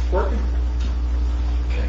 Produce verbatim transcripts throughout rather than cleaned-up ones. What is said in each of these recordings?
working? Okay.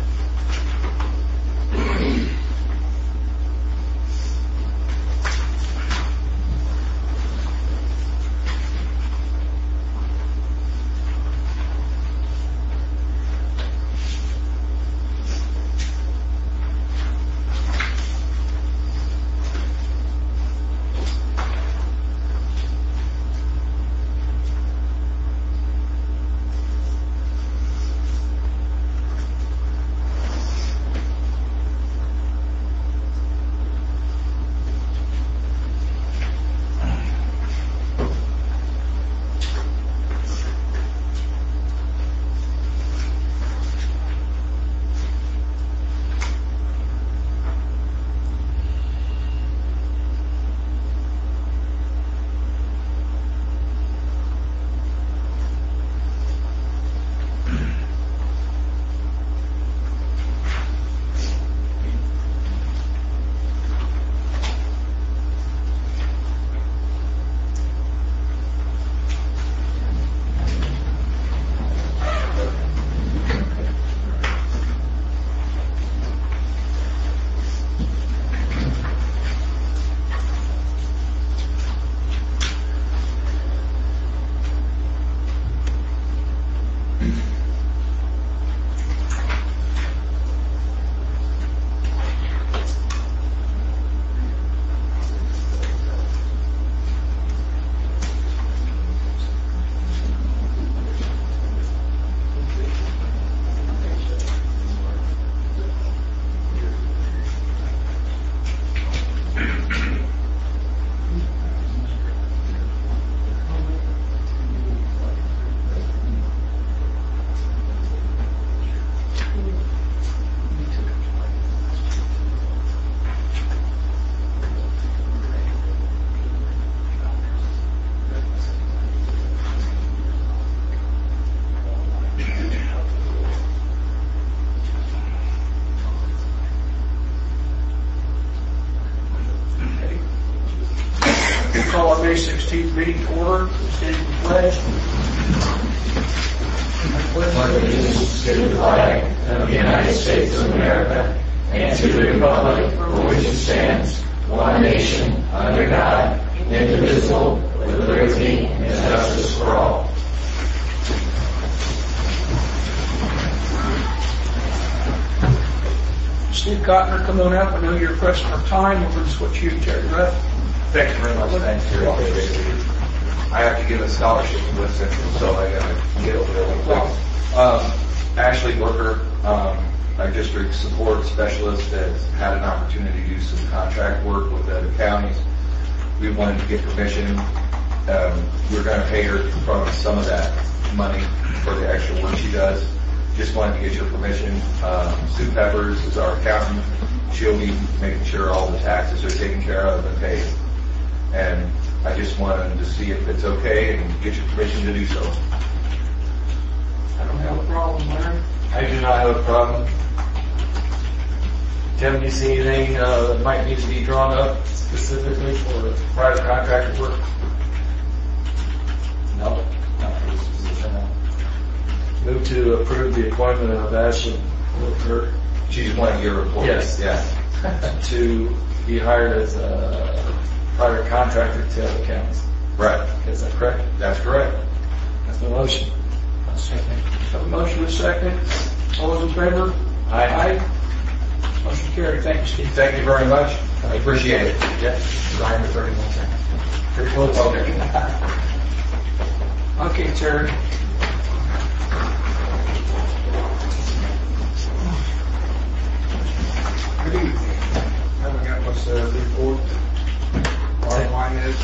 Call our May sixteenth meeting to order. Stand for the pledge. To the flag of the United States of America and to the republic for which it stands, one nation, under God, indivisible, with liberty and justice for all. Steve Cotner, come on up. I know you're pressed for time. We're going to switch you to Terry Ruff. Thank you very much. Thanks, Terry. I have to give a scholarship to West Central, so I gotta get over there real quick. Um, Ashley Worker, um, our district support specialist, has had an opportunity to do some contract work with other counties. We wanted to get permission. Um, we're going to pay her from some of that money for the extra work she does. Just wanted to get your permission. Um, Sue Peppers is our accountant. She'll be making sure all the taxes are taken care of and paid. And I just wanted to see if it's okay and get your permission to do so. I don't have a problem, Larry. I do not have a problem. Tim, do you see anything uh, that might need to be drawn up specifically for private contractor work? No, not for this position. No. Move to approve the appointment of Ashley Worker. She's one of your reports. Yes. Yeah. To be hired as a private contractor to other counties. Right. Is that correct? That's correct. That's the motion. Second. Have a motion and a second. All those in favor? Aye. Aye. Motion carried. Thank you, Steve. Thank you very much. I appreciate it. Yeah. Ryan for thirty-one seconds. Pretty close. Okay. Okay, Terry. Good evening. Haven't got much to report. Bottom line is,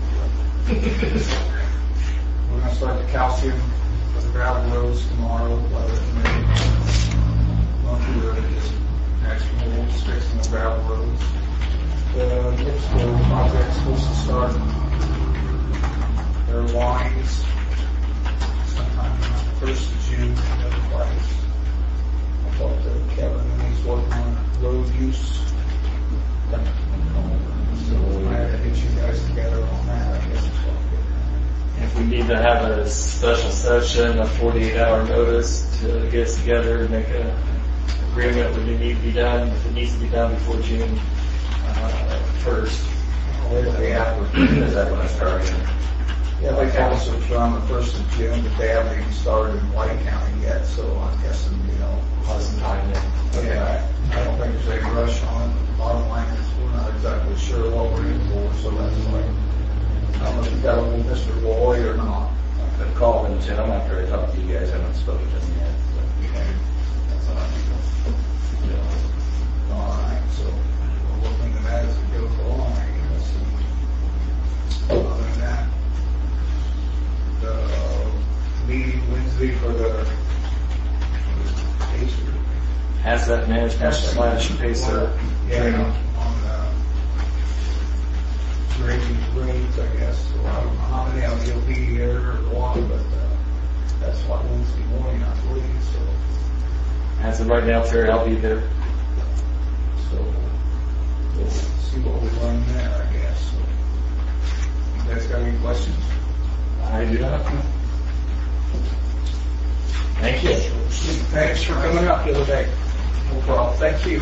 we're going to start the calcium for the gravel roads tomorrow. Weather committee. Going through the actual holes, fixing the gravel roads. The Hipsville project's supposed to start their lines sometime around the first of June. Another place. I talked to Kevin and he's working on road use. So I have to get you guys together on that. I guess it's what I'm getting at. If we we need to have a special session, a forty-eight hour notice to get us together and make a agreement when it needs to be done, if it needs to be done before June uh, first. Is that when I started? Yeah, like council's on the first of June, but they haven't even started in White County yet, so I'm guessing, you know. Have some time then. Yeah, I don't think there's any rush on it. Bottom line is, we're not exactly sure what we're in for, so that's like, I don't know if you got with Mister Lloyd or not. I've called him, Tim, after I talked to you guys, I haven't spoken to him yet. Okay, that's all right. Yeah. All right, so we'll look into that as it goes along, I guess. And other than that, the meeting Wednesday for the Pacer. Asset management slash Pacer Yeah, training. on the rating rates, I guess. So I don't know how many of you'll be here or what, but uh, that's what Wednesday morning, I believe. So, As of right now, Terry, I'll be there. so we'll see what we learn there, I guess. So, you guys got any questions? I do not. Thank you. Thanks for coming up the other day. No problem. Thank you.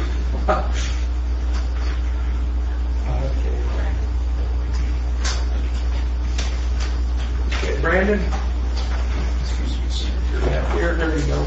Okay, Brandon. Excuse me, sir. You're up here. There you go.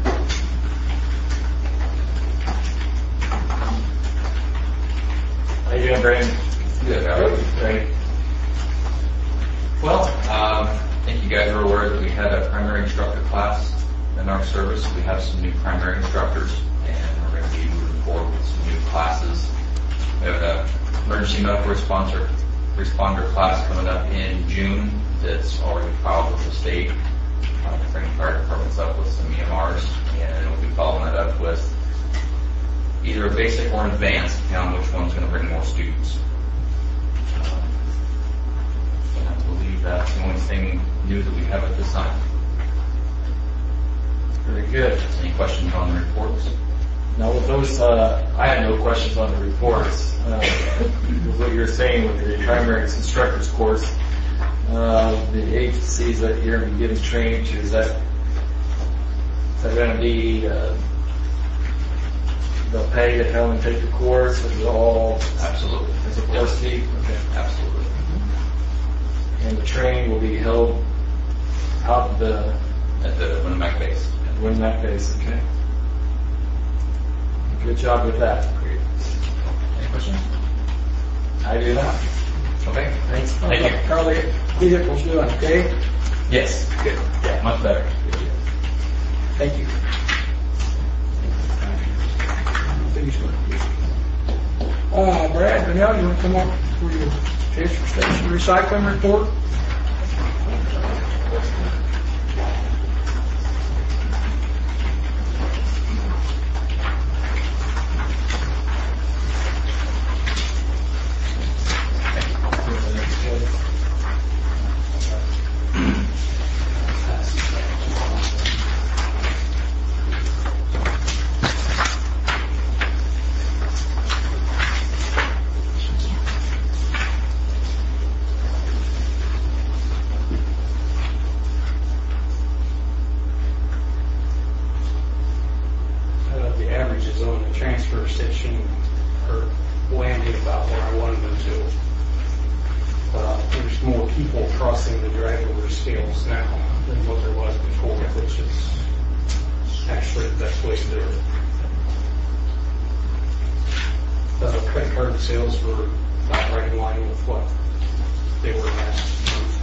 How you doing, Brandon? Good, how are you? Great. Well, um, I think you guys are aware that we had a primary instructor class in our service. We have some new primary instructors, and we're going to be moving forward with some new classes. We have an emergency medical responder, responder class coming up in June that's already filed with the state. Uh, to bring fire departments up with some E M Rs, and we'll be following that up with either a basic or an advanced, depending on which one's going to bring more students. Um, and I believe that's the only thing new that we have at this time. Very good. Any questions on the reports? Now with those, uh, I had no questions on the reports. Uh, with what you're saying with the primary instructors course, uh, the agencies that you're going to be giving training to, is that, is that going to be, uh, they'll pay to come and take the course, is it all Absolutely. as a course fee? Okay. Absolutely. And the training will be held out of the At the Winnemac base. Winnemac base, okay? Good job with that. Great. Any questions? I do not. Okay. Thanks. Thank you. How are the vehicles doing, okay? Yes. Good. Yeah, much better. Thank you. Uh, Brad, Danielle, you want to come up for your transfer station recycling report? Uh, the averages on the transfer station are landing about where I wanted them to. Uh, there's more people crossing the drive-over scales now than what there was before, which is actually the best way to do it. Uh, credit card sales were about right in line with what they were last month.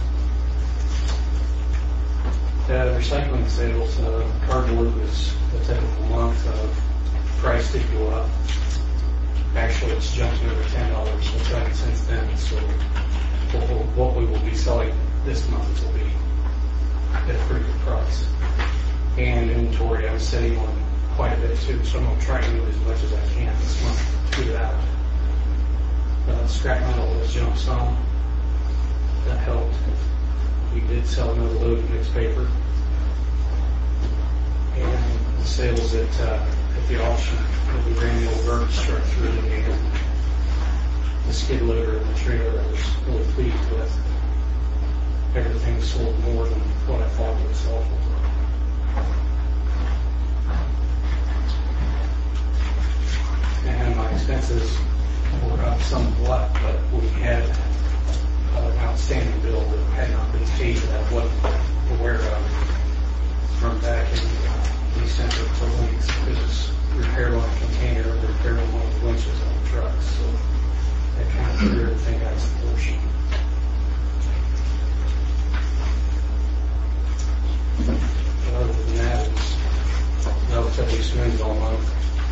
Uh, recycling sales, uh, cardboard was a typical month of price did go up. Actually, it's jumped another ten dollars since then, so what, we'll, what we will be selling this month will be at a pretty good price. And inventory, I'm sitting on quite a bit too, so I'm going to try and do as much as I can this month to do that. Uh, scrap metal was jumped some. That helped. We did sell another load of mixed paper. And the sales at, uh, at the auction that we ran the old garbage truck through and the skid loader and the trailer I was really pleased with. everything sold more than what I thought it would sell for. And my expenses were up somewhat, but we had uh, an outstanding bill that had not been paid that I wasn't aware of from back in uh, December for links. It was repair on a container, repair on one of the winches on the truck. So that kind of threw everything out of proportion. But other than that, it's relatively smooth all month.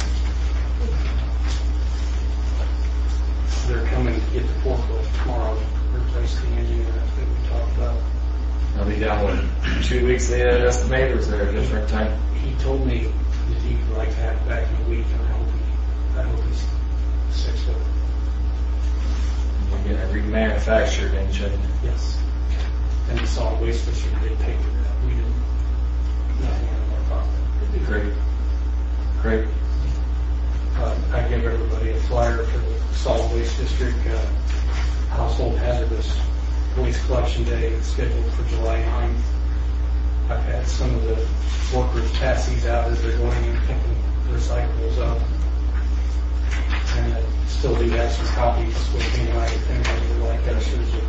They're coming to get the forklift tomorrow, replace the engine that we talked about. I'll be down with two weeks they had estimated, or is there a different time? He told me that he'd like to have it back in a week, and I hope he, I hope he's six of it. You're getting it remanufactured, ain't you? Yes. And the solid waste district, they paid for that. We didn't, nothing out of our pocket. Great. Great. Uh, I give everybody a flyer for the solid waste district, uh, household hazardous waste collection day scheduled for July ninth. I've had some of the workers pass these out as they're going and picking recyclables up. And I still do have some copies with me tonight if anybody would like us. There's a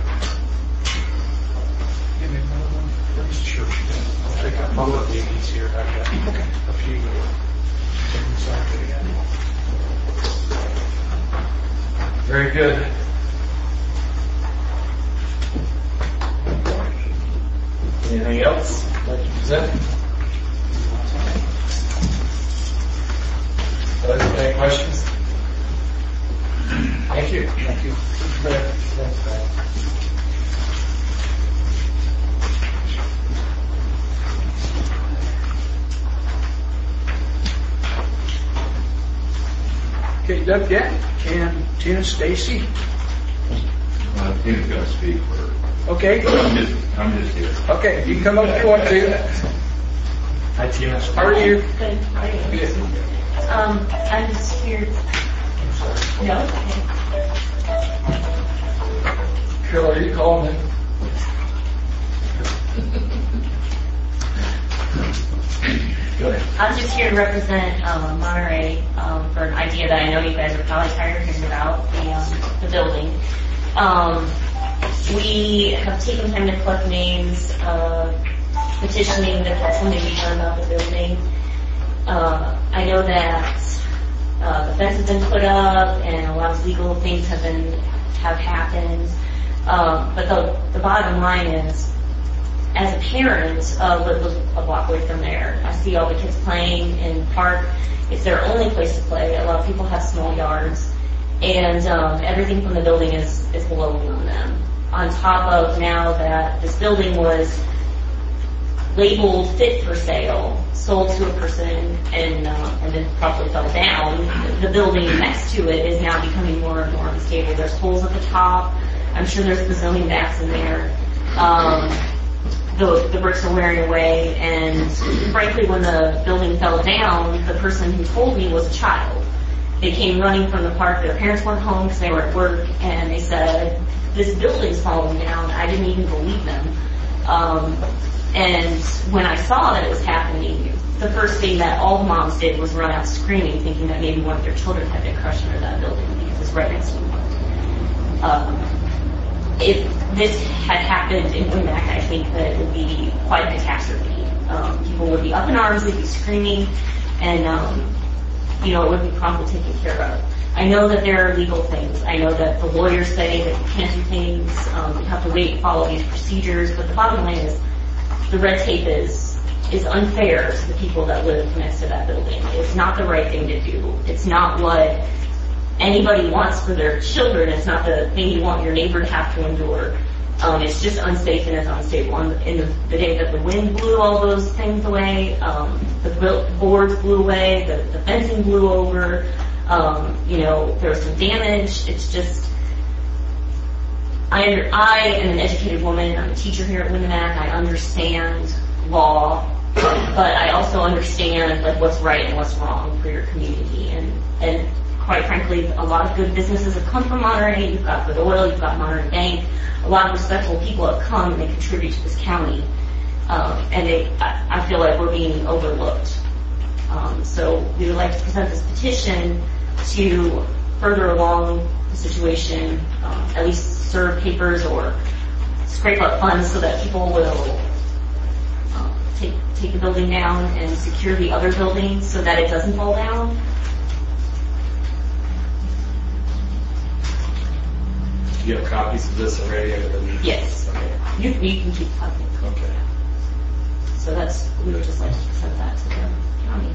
Give me another one, please. Sure. I'll pick up both of these here. I've got a few that are recycled again. Very good. Anything else you'd like to present? Others, any questions? Thank you. Thank you. Thanks, Brad. Okay, Doug Gatt and Tina Stacy. Uh, Tina's going to speak for. Okay. I'm just, I'm just here. Okay, you can come up if you want to. Hi, Tina. How are you? Good. How are you? Good. Um, I'm just here. No, it's okay. Carol, are you calling in? Go ahead. I'm just here to represent um, Monterey um, for an idea that I know you guys are probably tired of hearing about, the, um, the building. Um, we have taken time to collect names, uh, petitioning to have something be done about the building. Uh, I know that uh, the fence has been put up and a lot of legal things have been have happened. Um, but the, the bottom line is, as a parent, uh, live a block away from there. I see all the kids playing in the park. It's their only place to play. A lot of people have small yards, and um, everything from the building is is blowing on them. On top of now that this building was labeled fit for sale, sold to a person, and uh, and then probably fell down. The building next to it is now becoming more and more unstable. There's holes at the top. I'm sure there's gazillion bats in there. Um, the, the bricks are wearing away, and frankly, when the building fell down, the person who told me was a child. They came running from the park. Their parents weren't home because they were at work, and they said, "This building's falling down." I didn't even believe them. Um, and when I saw that it was happening, the first thing that all the moms did was run out screaming, thinking that maybe one of their children had been crushed under that building because it's right next to them. Um, if this had happened in Wimac, I think that it would be quite a catastrophe. Um, people would be up in arms, they'd be screaming, and um, you know, it would be promptly taken care of. I know that there are legal things. I know that the lawyers say that you can't do things, um, you have to wait and follow these procedures, but the bottom line is the red tape is is unfair to the people that live next to that building. It's not the right thing to do. It's not what anybody wants for their children. It's not the thing you want your neighbor to have to endure. Um, it's just unsafe and it's unstable. On the, in the, the day that the wind blew all those things away, um, the boards blew away, the, the fencing blew over, um, you know, there was some damage. It's just, I, under, I am an educated woman. I'm a teacher here at Winnemac. I understand law, but I also understand like what's right and what's wrong for your community. And, and quite frankly, a lot of good businesses have come from Monterey. You've got Good Oil, you've got Monterey Bank. A lot of respectable people have come and they contribute to this county. Um, and they, I, I feel like we're being overlooked. Um, so we would like to present this petition to further along the situation, um, at least serve papers or scrape up funds so that people will um, take take the building down and secure the other building so that it doesn't fall down. Do you have copies of this already? Yes. Okay. You, you can keep copies. Okay. So that's, we would just like to present that to the county.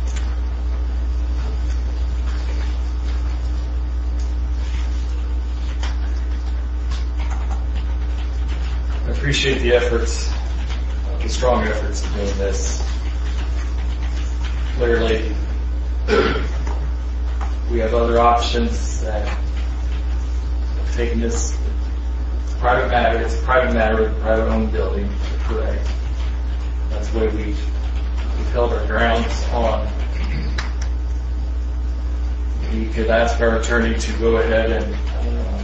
I appreciate the efforts, the strong efforts of doing this. Clearly, we have other options that have taken this private matter. It's a private matter with a private owned building, correct? That's the way we, we've held our grounds on. We could ask our attorney to go ahead and um,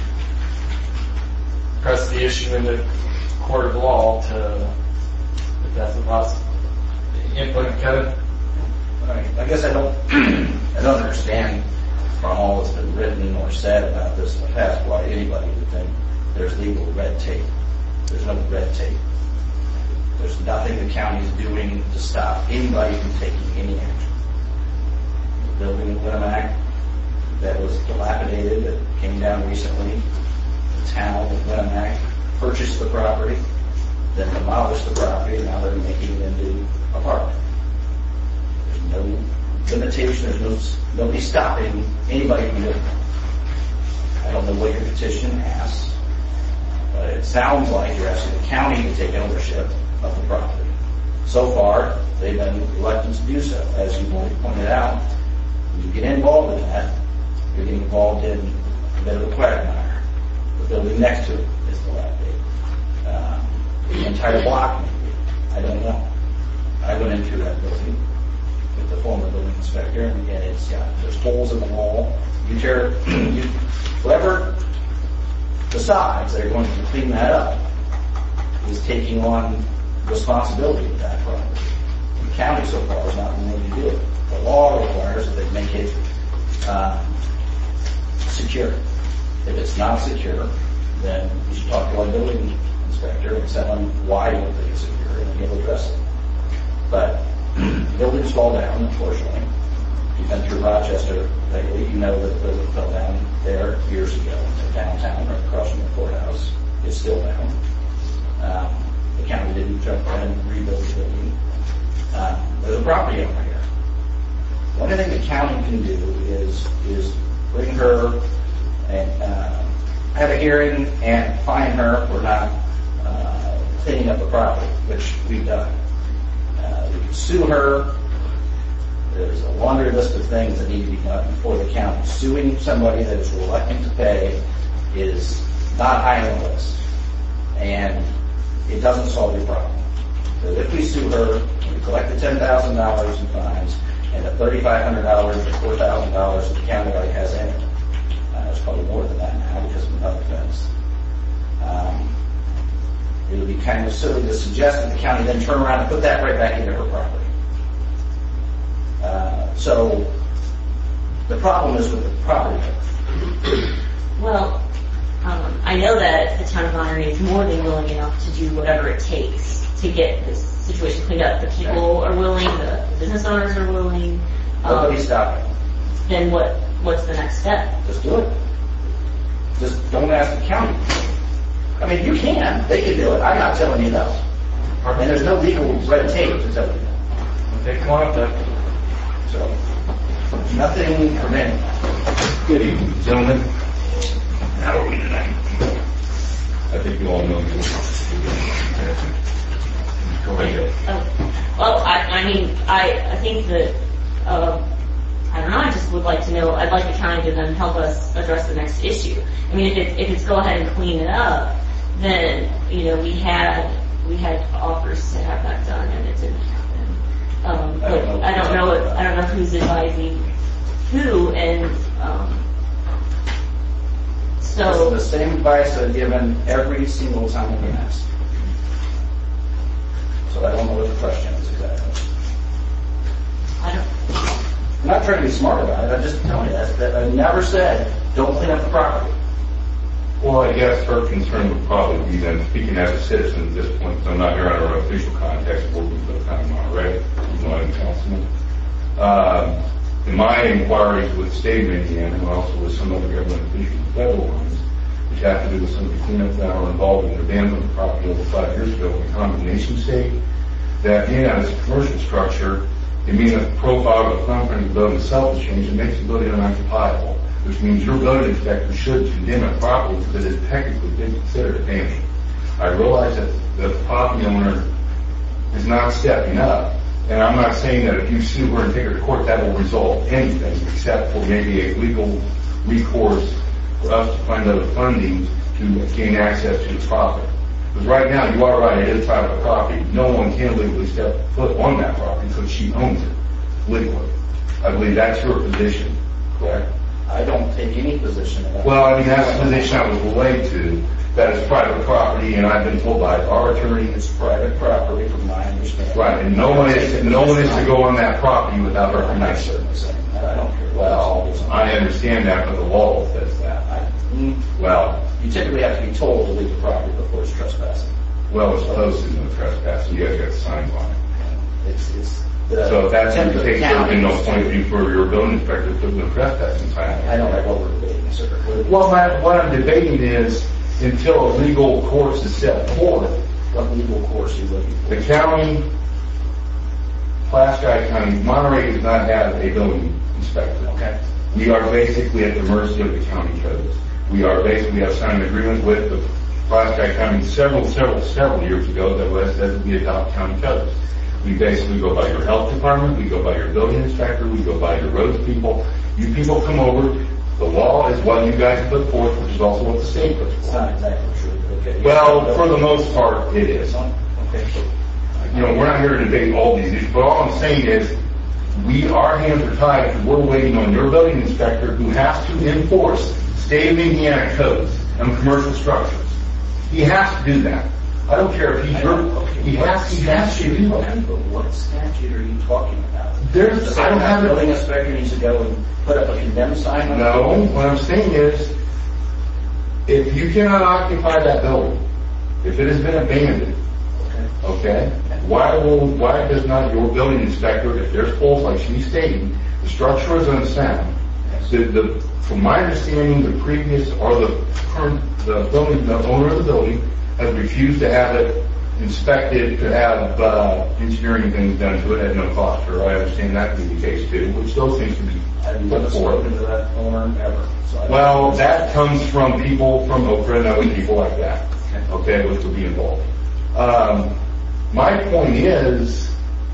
press the issue in the court of law to, if that's a possible input. Kevin? I guess I don't, I don't understand from all that's been written or said about this in the past why anybody would think there's legal red tape. There's no red tape. There's nothing the county is doing to stop anybody from taking any action. The building in Winamac that was dilapidated, that came down recently, the town of Winamac purchased the property, then demolished the property, and now they're making it into apartment. There's no limitation, there's no, nobody stopping anybody from doing it. I don't know what your petition asks, but it sounds like you're asking the county to take ownership of the property. So far, they've been reluctant to do so. As you've already pointed out, when you get involved in that, you're getting involved in a bit of a quagmire. The building next to it is dilapidated. Um, the entire block, maybe. I don't know. I went into that building with the former building inspector, and again, it's got, there's holes in the wall. You tear, you, whoever decides they're going to clean that up is taking on responsibility of that property. The county so far is not willing to do it. The law requires that they make it um, secure. If it's not secure, then you should talk to our building inspector and tell him why you don't think it's secure, and he'll address it. But buildings fall down, unfortunately. You've been through Rochester lately. You know that the building fell down there years ago in downtown, right across from the courthouse. It's still down. Um, the county didn't jump in and rebuild the building. Um, there's a property owner here. One thing the county can do is is bring her and uh, have a hearing and fine her for not uh, cleaning up the property, which we've done. Uh, we can sue her. There's a laundry list of things that need to be done before the county. Suing somebody that is reluctant to pay is not high on the list, and it doesn't solve your problem. So if we sue her, we collect the ten thousand dollars in fines, and the thirty-five hundred dollars to four thousand dollars that the county already has in it. Uh, it's probably more than that now because of another fence. Um, it would be kind of silly to suggest that the county then turn around and put that right back into her property. Uh, so the problem is with the property. Well, um, I know that the town of Monterey is more than willing enough to do whatever it takes to get this situation cleaned up. The people are willing, the business owners are willing. Nobody's Um, stopping. then what? What's the next step? Just do it. Just don't ask the county. I mean, you can. They can do it. I'm not telling you no. And there's no legal red tape to tell you no. Okay, come on up then. So, nothing preventing. Good evening, gentlemen. How are we tonight? I think you all know me. Go ahead. Oh, well, I, I mean, I, I think that, uh, I don't know, I just would like to know, I'd like the county to then help us address the next issue. I mean, if it, if it's go ahead and clean it up, then, you know, we had, we had offers to have that done and it didn't happen. Um, I but don't know. I don't know, if, I don't know who's advising who, and, um, This is so, the same advice I've given every single time I've been asked. So I don't know what the question is exactly. I don't, I'm not trying to be smart about it, I'm just telling you that, that I never said, don't clean up the property. Well, I guess her concern would probably be then, speaking as a citizen at this point, because I'm not here under an official context, working for the town of Monterey, even though I'm councilman. Um, in my inquiries with the state of Indiana, and also with some other government officials, federal ones, which have to do with some of the cleanup that were involved in the abandonment of the property over five years ago in the condemnation state, that being as a commercial structure, it means that the profile of the footprint of the building itself has changed. It makes the building unoccupiable, which means your building inspector should condemn it properly because it is technically been considered abandoned. I realize that the property owner is not stepping up, and I'm not saying that if you sue her and take her to court that will resolve anything except for maybe a legal recourse for us to find other funding to gain access to the property. Because right now, you are right, it is private property. No one can legally step foot on that property because she owns it legally. I believe that's your position, correct? I don't take any position about it. Well, I mean, that's the position I was relayed to, that it's private property, and I've been told by our attorney It's private property from my understanding. right, and no one is, no one is to go on that property without her I'm not permission. certainly saying that, I don't care. Well, I understand that, but the law says that. I- mm, Well, You typically have to be told to leave the property before it's trespassing. well, it's posted in the trespass, you guys got signs on it. It's, it's. the So if that's the intent of the case, there would be no county point of view for your building inspector to put no trespassing sign. I don't know what we're debating, sir. What- Well, my, what I'm debating is, until a legal course is set forth, What legal course are you looking for? the county, Pulaski County, Monterey does not have a building inspector. Okay. We are basically at the mercy of the county codes. We are basically, have signed an agreement with the Pulaski County several, several, several years ago that was, that we adopt county codes. We basically go by your health department, we go by your building inspector, we go by your roads people. You people come over, the law is what you guys put forth, which is also what the state puts It's forth. not exactly true, but okay. Well, for the most part, it is. Okay. You know, we're not here to debate all these issues, but all I'm saying is, we, our hands are tied because we're waiting on your building inspector who has to enforce state of Indiana codes and commercial structures. He has to do that. I don't care if he's I your, don't- okay, he what has, he has to do Okay, that. but what statute are you talking about? There's, Does I that don't have have the building it. inspector needs to go and put up a condemned sign on the No, building? what I'm saying is, if you cannot occupy that building, if it has been abandoned, Okay. okay, why will, why does not your building inspector, if there's holes like she's stating, the structure is unsound, the, the, from my understanding, the previous, or the current, the building, the owner of the building has refused to have it inspected, to have, uh, engineering things done to it at no cost to her. I understand that to be the case too, which those things can be I've never put forward. spoken to that owner ever. So I don't- Well, that comes from people from Okra and other people like that, okay, which would be involved. Um, my point is,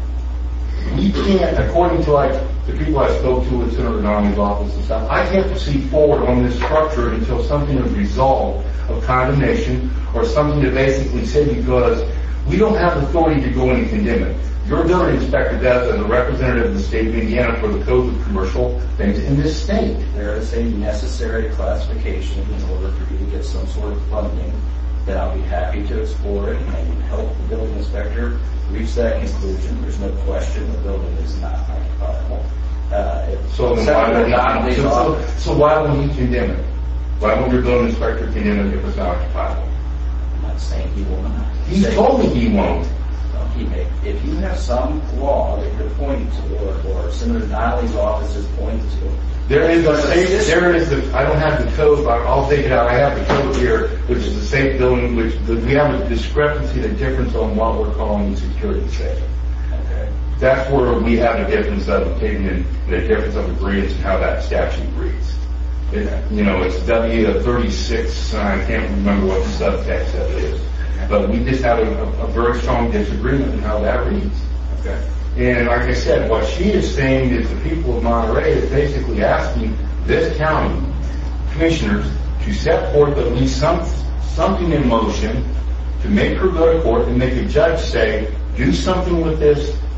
we can't, according to like the people I spoke to at Senator Donnelly's office and stuff, I can't proceed forward on this structure until something is resolved of condemnation or something to basically say, because we don't have authority to go in and condemn it. Your building inspector does as a representative of the state of Indiana for the codes of commercial things in this state. There is a necessary classification in order for you to get some sort of funding, then I'll be happy to explore it and help the building inspector reach that conclusion. There's no question the building is not occupiable. Uh, if So then why Senator would Donnelly's he, so, so, office- so why would he condemn it? Why would your building inspector condemn it if it's not occupiable? I'm not saying he will not. He Saying- told me he won't. Well, he may. If you have some law that you're pointing to, or, or Senator Donnelly's office is pointing to, There is a safe, there is the, I don't have the code, but I'll take it out. I have the code here, which is the safe building, which, the- we have a discrepancy, the difference on what we're calling the security safe. okay, That's where we have a difference of opinion, the difference of agreements and how that statute reads. It, you know, it's W thirty-six, I can't remember what the subtext of it is. But we just have a, a, a very strong disagreement in how that reads. Okay. And like I said, what she is saying is the people of Monterey is basically asking this county commissioners to set forth at least some, something in motion to make her go to court and make a judge say, do something with this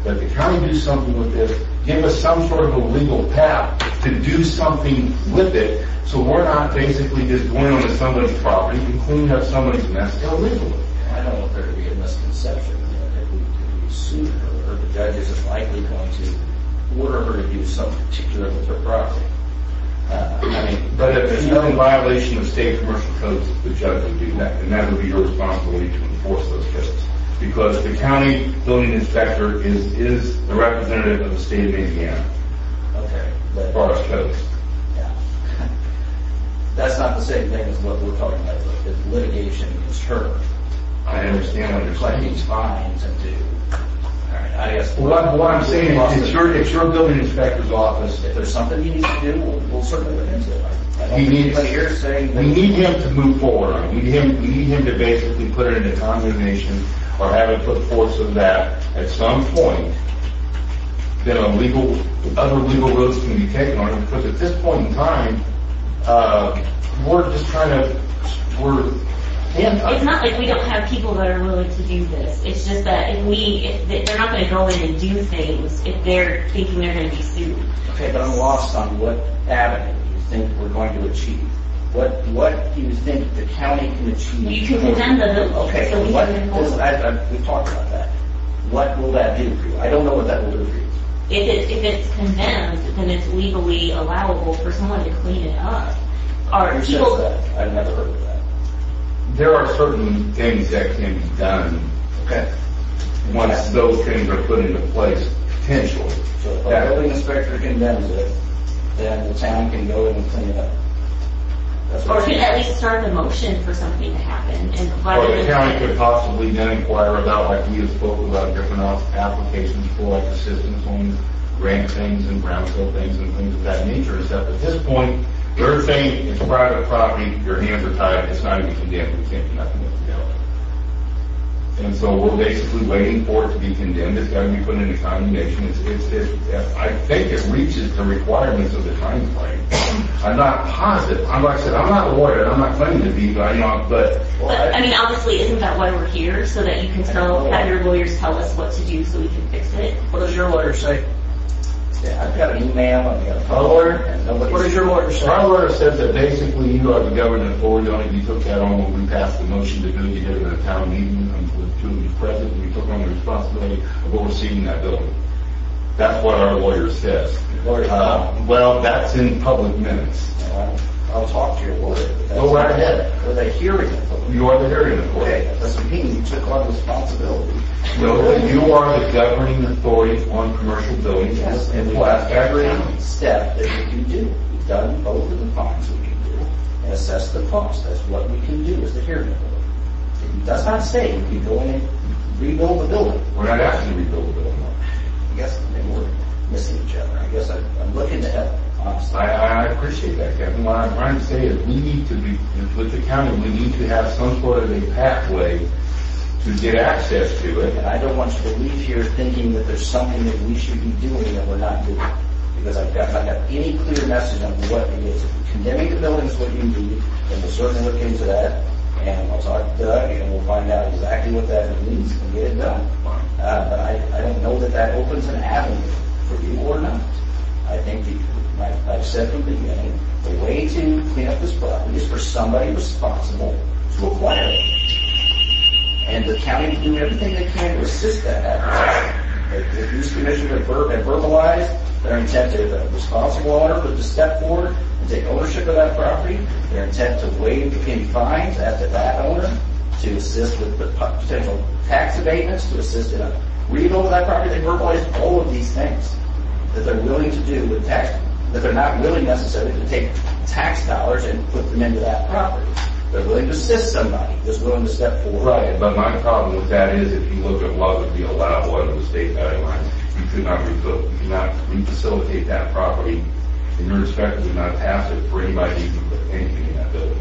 let the county do something with this, give us some sort of a legal path to do something with it, so we're not basically just going onto somebody's property and cleaning up somebody's mess illegally. I don't know if there could be a misconception that if we, if we sue her, the judge is likely going to order her to do something particular with her property. Uh, I mean, But if there's no violation of state commercial codes, the judge would do that, and that would be your responsibility to enforce those codes. Because the county building inspector is, is the representative of the state of Indiana, okay, as but, far as codes. yeah. That's not the same thing as what we're talking about, but the litigation against her. I understand what you're Collecting saying. fines and do, all right, I guess. What I'm, what I'm saying is, it's your, it's your building inspector's office. If there's something he needs to do, we'll, we'll certainly look into it. I don't He think needs, anybody here is saying that. we need him to move forward on it. We need him, we need him to basically put it into condemnation or have it put forth so that at some point, then a legal, other legal roads can be taken on it, because at this point in time, uh, we're just trying to, we're, It's not like we don't have people that are willing to do this. It's just that if we, if they- they're not going to go in and do things if they're thinking they're going to be sued. Okay, but I'm lost on what avenue you think we're going to achieve. What, what do you think the county can achieve? You can condemn the building, Okay, so we what, can this- enforce. I, I, we talked about that. What will that do for you? I don't know what that will do for you. If it, if it's condemned, then it's legally allowable for someone to clean it up. Or Who says people, that? I've never heard of that. there are certain things that can be done Okay. once those things are put into place, potentially. So if a That- building inspector condemns it, then the town can go in and clean it up. That's or what could you're at saying. least start the motion for something to happen. And Or rather the than county could possibly then inquire about, like we have spoken about, different applications for like assistance on grant things and brownfield things and things of that nature and stuff. At this point, they're saying it's private property, your hands are tied, it's not even condemned, we can't do nothing with it. And so we're basically waiting for it to be condemned, it's gotta be put into condemnation. It's, it's, it's, I think it reaches the requirements of the time frame. I'm not positive, I'm like I said, I'm not a lawyer, I'm not claiming to be, but I know, but But, I mean, honestly, isn't that why we're here? So that you can tell, have your lawyers tell us what to do so we can fix it? What does your lawyer say? Yeah, I've got an email, I've got a phone, lawyer? and nobody. What does your lawyer say? our lawyer says that basically you are the governing authority on it. You took that on when we passed the motion to do it. You did it at a town meeting and with two of you present, and you took on the responsibility of overseeing that building. That's what our lawyer says. Lawyer, Uh, well, that's in public minutes. Well, I'll talk to your lawyer. but that's Go right not- ahead. With a hearing authority. You are the hearing authority. Okay, that doesn't mean you took on responsibility. No, you are the governing authority on commercial buildings. Yes, and and we've got every step that we can do. We've done both of the fines we can do and assess the cost. That's what we can do as the hearing authority. It does not say you can go in and rebuild the building. We're not asking to rebuild the building. I guess maybe we're missing each other. I guess I, I'm looking to help, honestly. I, I appreciate that, Kevin. What I'm trying to say is we need to be, with the county, we need to have some sort of a pathway to get access to it. And I don't want you to leave here thinking that there's something that we should be doing that we're not doing. Because I've got, I've got any clear message on what it is. If condemning the building is what you need, then we'll certainly look into that. And I'll talk to Doug and we'll find out exactly what that means and get it done. Uh, but I, I don't know that that opens an avenue for you or not. I think the, like I've said from the beginning, the way to clean up this property is for somebody responsible to acquire it. And the county will do everything they can to assist that happening. The Youth Commission have ver- have verbalized their intent to, the responsible owner would to step forward and take ownership of that property. Their intent to waive any fines after that owner, to assist with the potential tax abatements, to assist in a rebuild of that property. They verbalized all of these things that they're willing to do with tax, that they're not willing necessarily to take tax dollars and put them into that property. They're willing to assist somebody that's willing to step forward. Right, but my problem with that is if you look at what would be allowable under the state guidelines, you could not rebuild, you could not refacilitate that property, and your inspector would not pass it for anybody to even put anything in that building.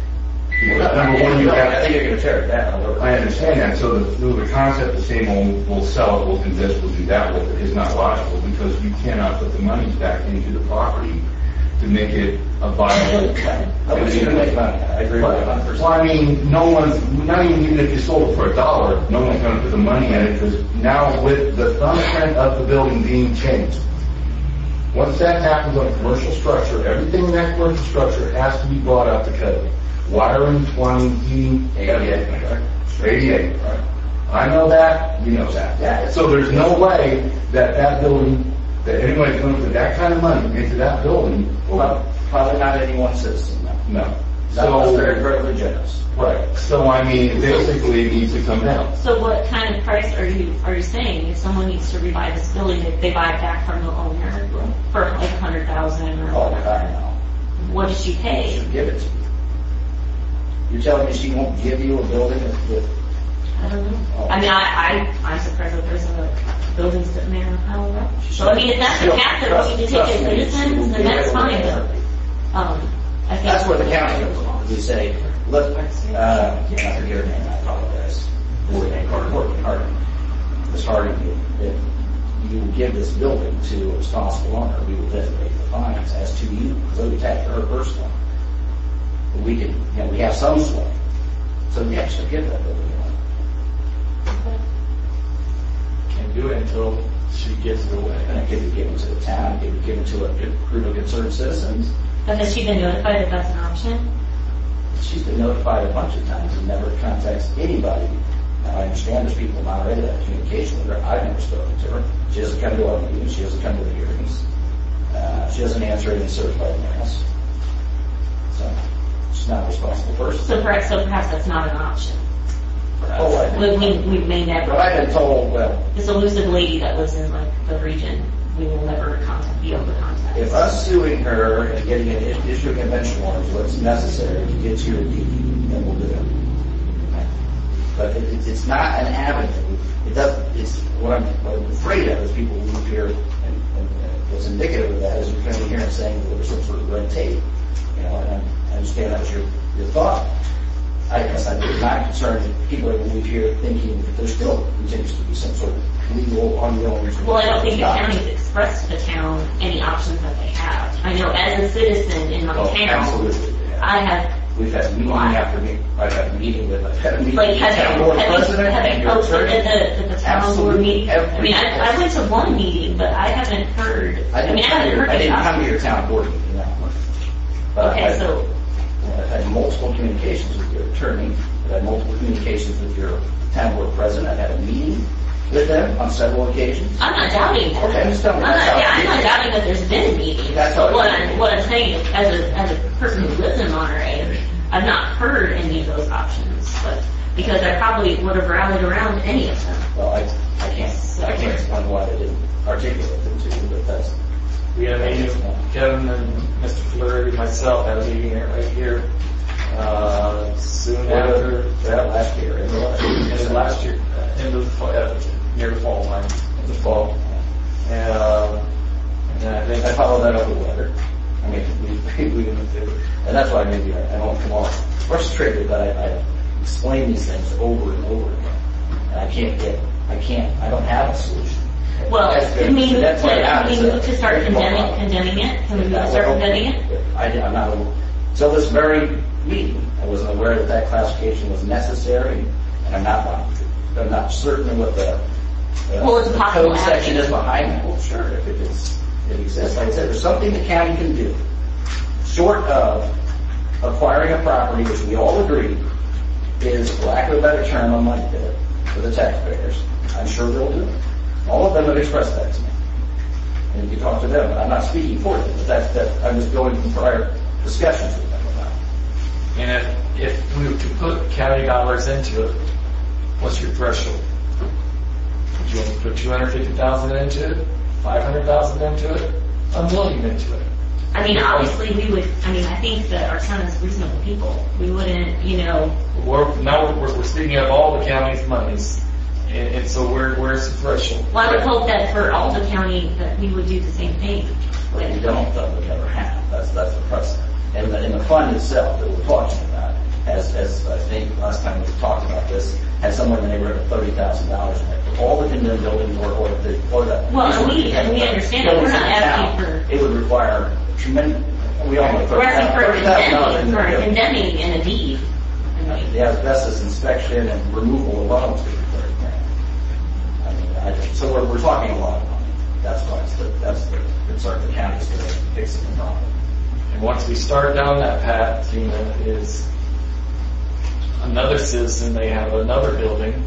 Number one, you I have, think you're going to tear it down. I understand that, so the, so the concept of saying, well, we'll sell it, we'll do this, we'll do that with it is not logical, because you cannot put the monies back into the property to to make it a viable. Nobody's gonna make money. I agree with you one hundred Well, percent. I mean, no one's, not even, even if you sold it for a dollar, no one's gonna put the money in it, because now with the thumbprint of the building being changed, once that happens on a commercial structure, everything in that commercial structure has to be brought up to code. Wiring, plumbing, heating, everything. eighty-eight. I know that, you know that. Yeah. So there's no way that that building, that anybody's gonna put that kind of money into that building. Well, probably not any one citizen, no. No. Unless So, they're incredibly generous. right. So I mean, basically it needs to come down. So what kind of price are you, are you saying? If someone needs to rebuy this building, if they buy it back from the owner for like a hundred thousand or Oh, I whatever, know. what does she pay? She'll give it to you. You're telling me she won't give you a building with, with I don't know. Oh. I mean, I, I, I'm surprised that there's a building sitting there in Powell Road. So I mean, if that's the cap that we need to take as citizens, then that's fine, but, um, I think. That's where the county goes along. We say, look, uh, I can't forget her name, I apologize. This is name, Courtney Harding. Miss Harding, if you will give this building to a responsible owner, we will designate the fines as to you, because they'll be taxed to her personally. But we can, you know, we have some sway. So we actually give that building away. Can't do it until she gives it away. And it can be given to the town, it can be given to a good group of concerned citizens. But has she been notified that that's an option? She's been notified a bunch of times and never contacts anybody. Now, I understand there's people in Monterey that have communication with her. I've never spoken to her. She doesn't come to our meetings. She doesn't come to the hearings. Uh, she doesn't answer any certified mails. So, she's not a responsible person. So perhaps, so perhaps that's not an option. Oh, I We, we, we may never. But I've been told, well, This elusive lady that lives in like the region, we will never contact, be able to contact. if us suing her and getting an is- issue of convention warrant is what's necessary to get you a D D, then we'll do it. But it, it, it's not an avenue. It doesn't, it's, what I'm, what I'm afraid of is people leave here, and, and uh, what's indicative of that is you're coming here and saying that there was some sort of red tape. You know, and I understand that was your, your thought. I guess I'm not concerned that people are going to leave here thinking that there still continues to be some sort of legal ongoing. Well, I don't think the county's expressed to the town any options that they have. I know as a citizen in my Oh, town, absolutely. Yeah. I have, We've had meeting after meeting, I've had a meeting with, I've had a meeting like, with the have town you, board have you, president have and you your posted attorney. at the, at the town board Absolutely. meeting? I mean, I, I went to one meeting, but I haven't heard, I I didn't, mean, I come haven't to your- heard I didn't about come to it. your town board meeting, no. But Okay, I've- so, I've had multiple communications with your attorney, I've had multiple communications with your town board president, I've had a meeting with them on several occasions. I'm not doubting that. Okay, I'm just telling I'm you not, that's how yeah, it I'm not is. doubting that there's been meetings. That's how But it what is. I'm, what I'm saying is, as a, as a person who lives in Monterey, I've not heard any of those options, but, because I probably would have rallied around any of them. Well, I, I can't, I can't explain why they didn't articulate them to you, but that's, We had a meeting, Kevin and Mister Fleury, myself had a meeting right here, uh, soon after, that last year, in the last year. in the last year, uh, end of the fall, uh, near the fall time, in the fall. And, uh, and I think I followed that up with letter. I mean, we, we went through, and that's why maybe I, I don't come off frustrated, but I, I explain these things over and over again. And I can't get, I can't, I don't have a solution. Well, That's good. can we move to, That's what can we happens. move to start condemning, condemning it? Can we move to start condemning it? I, I'm not, so this very meeting, I wasn't aware that that classification was necessary, and I'm not, I'm not certain what the, uh, Well, it's the possible code section avenue. is behind that. Well, sure, if it is, it exists. Like I said, there's something the county can do, short of acquiring a property, which we all agree is, for lack of a better term, a money pit for the taxpayers. I'm sure they'll do it. All of them have expressed that to me. And you can talk to them, but I'm not speaking for them, but that's, that, I'm just going from prior discussions with them about it. And if, if we were to put county dollars into it, what's your threshold? Would you want to put two hundred fifty thousand into it, five hundred thousand into it, a million into it? I mean, obviously, we would, I mean, I think that our town is reasonable people. We wouldn't, you know, We're, now we're, we're speaking of all the county's monies, and, and so where, where's the threshold? well, I would hope that for Alta County, that we would do the same thing. But we don't, though, we never have. That's, that's the precedent. And the, and the fund itself that we're talking about, as, as I think last time we talked about this, has somewhere in the neighborhood of thirty thousand dollars in it. For all the condemned buildings or, or the, or the. Well, and we- and we understand that. We're not asking buildings in for- town, It would require tremendous, We all know. We're asking for a thirty thousand dollars condemning, in for a the- condemning in a deed. I mean, The asbestos inspection and removal alone is going to be thirty grand. I mean, I think, so we're, we're talking a lot of money. That's why it's the, that's the concern the county's going to fix the problem. And once we start down that path, Tina, is another citizen may have another building,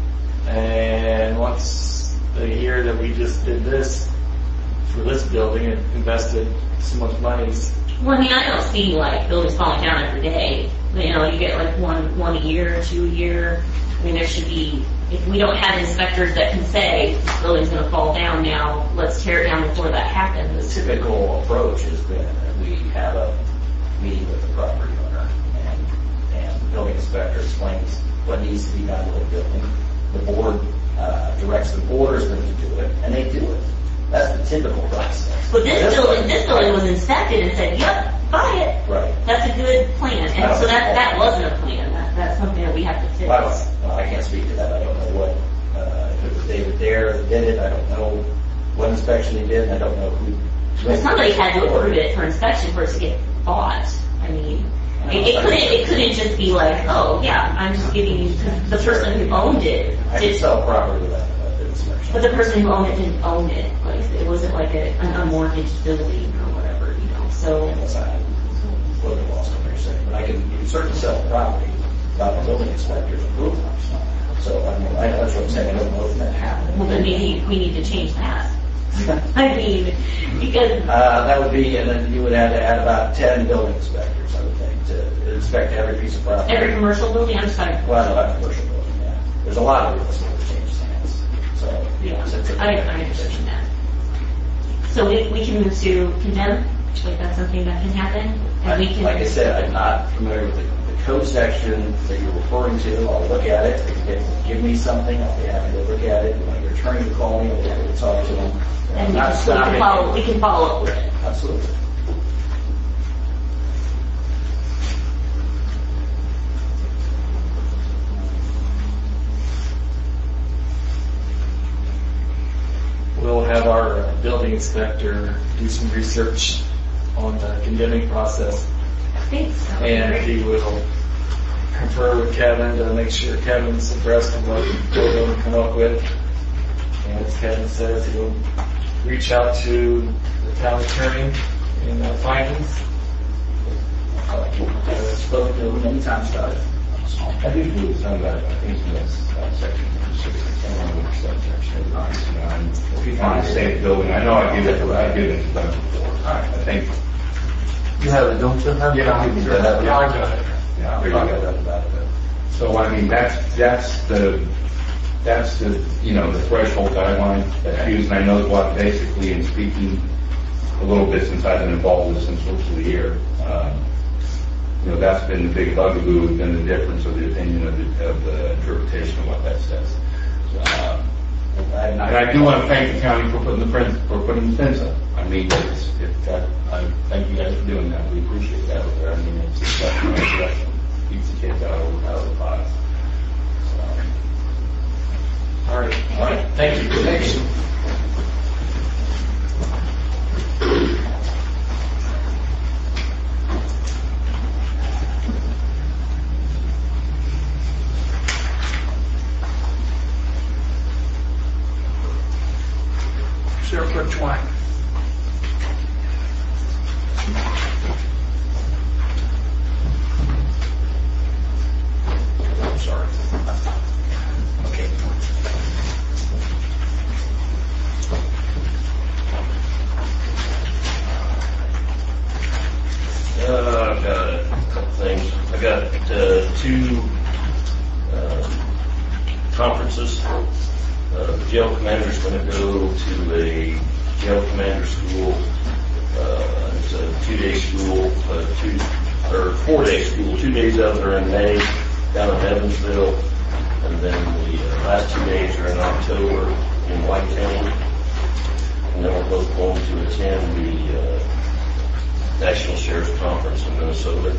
and once they hear that we just did this for this building and invested so much money, Well, I mean, I don't see like buildings falling down every day. You know, you get like one one a year, two a year. I mean, there should be. If we don't have inspectors that can say this building's going to fall down now, let's tear it down before that The happens. typical approach has been that we have a meeting with the property owner, and, and the building inspector explains what needs to be done with the building. The board uh, directs the boarders them to do it, and they do it. That's the typical process. But this building, this building was inspected and said, "Yep, buy it." Right. That's a good plan. And so that that wasn't a plan. That, that's something that we have to fix. I don't, well, I can't speak to that. I don't know what, uh, if it was David Dare that did it. I don't know what inspection he did, and I don't know who. Well, somebody had to approve it for inspection for it to get bought. I mean, it, it couldn't it couldn't just be like, oh yeah, I'm just giving you the person who owned it. I Did, can sell property without uh, the inspection. but the person who owned it didn't own it. Like it wasn't like a, an unmortgaged building or whatever, you know. So Unless I look at lost what you're saying, but I can, you can certainly sell the property without the building inspector's approval. So I mean, I, that's what I'm saying. I don't know if that happened. well, then maybe we need to change that. I mean, because Uh, that would be, and then you would have to add about ten building inspectors, I would think, to inspect every piece of property. every commercial building, I'm sorry. Well, no, not commercial building, yeah. There's a lot of real estate that changes hands. So, Yeah, it's a- I, I understand that. So we, we can move to condemn, like that's something that can happen? And we can. Like I said, I'm not familiar with the, the code section that you're referring to. I'll look at it. If you can give me something, I'll be happy to look at it. You want your attorney to call me, I'll be happy to talk to them. And I'm we not can, we can stopping. follow, we can follow up with it. Absolutely. we'll have our uh, building inspector do some research on the condemning process, Thanks. That would be and great. he will confer with Kevin to make sure Kevin's abreast of what we're going to come up with. And as Kevin says, he'll reach out to the town attorney in uh, findings. I've spoken to them many times about it. I do believe some of that, I think it's in this uh, section six, I don't know which subsection, nine. If you find a safe building, I know I give it, I give it to them before. I think, You have it, don't you? Have yeah, I think that. Yeah, I got it. Yeah, there you Talk go. about about it. So I mean, that's, that's the, that's the, you know, the threshold guideline that's used, and I know what basically in speaking a little bit since I've been involved with this since most of the year, um, you know, that's been the big bugaboo, has been the difference of the opinion of the, of the interpretation of what that says. Um, and I do want to thank the county for putting the fence, for putting the fence up. I mean, it's, it, that, I thank you guys for doing that. We appreciate that over there. I mean, it's just like, direction. Keeps the kids out of, out of the pots. So, All right. All right. Thank you. Thank you. Sheriff Clerk Twine. I'm sorry. Okay. Uh, I've got a couple things. I got uh, two uh, conferences. Uh, the jail commander's going to go to a jail commander school. Uh, it's a two-day school, uh, two or four-day school. Two days of it are in May down in Evansville, and then the uh, last two days are in October in White County. And then we're both going to attend the uh, National Sheriff's Conference in Minnesota.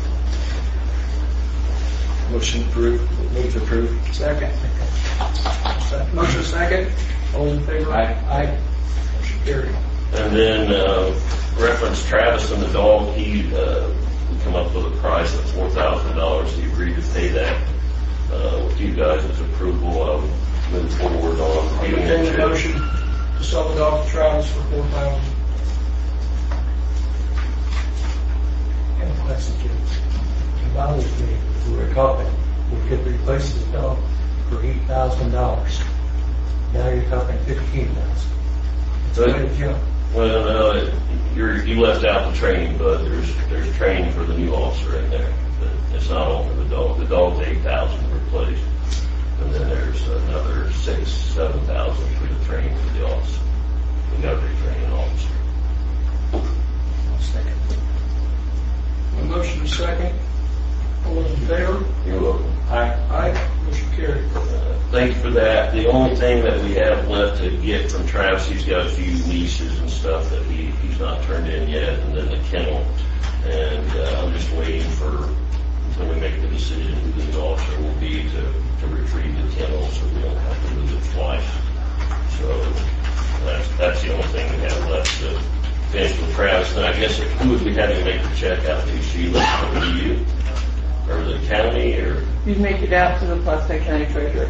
Motion approved. Move to approve. Second. Motion second. All in favor? Aye. Aye. Motion carried. And then uh, reference Travis and the dog, he, uh, we come up with a price of four thousand dollars. He agreed to pay that, uh, with you guys' approval of moving forward on. I'll entertain a motion to sell the dog to Travis for four thousand. I have a question, Jim. It bothers me, if we were talking, we could replace the dog for eight thousand dollars. Now you're talking fifteen thousand. It's quite a jump. Well, no, it, you're, you left out the training, but there's, there's training for the new officer in there. But it's not only the dog. The dog's eight thousand replaced. And then there's another six, seven thousand for the training for the officer. We got to retrain an officer. A motion and a second. All those in favor? You're welcome. Aye. Aye. Motion carried. Uh, thank you for that. The only thing that we have left to get from Travis, he's got a few leases and stuff that he, he's not turned in yet, and then the kennel. And uh, I'm just waiting for, until we make the decision who the new officer will be to, to retrieve the kennel so we don't have to move it twice. So that's, that's the only thing we have left to finish with Travis. And I guess who would we have to make the check out to? Sheila, or to you? Or the county, or? You'd make it out to the Placer County Treasurer.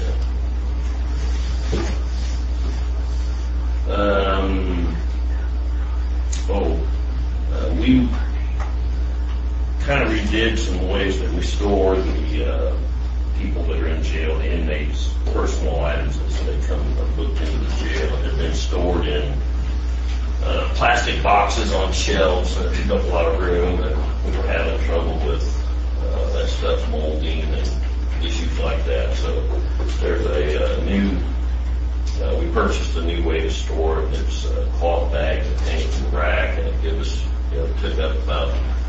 Um, oh, uh, we kind of redid some ways that we store the uh, people that are in jail, the inmates' personal items as they come and looked into the jail. They've been stored in uh, plastic boxes on shelves that took up a lot of room, and we were having trouble with uh, that stuff molding and issues like that. So there's a uh, new Uh, we purchased a new way to store it. It's a cloth bag that hangs in the rack, and it gives us, you know, it took up about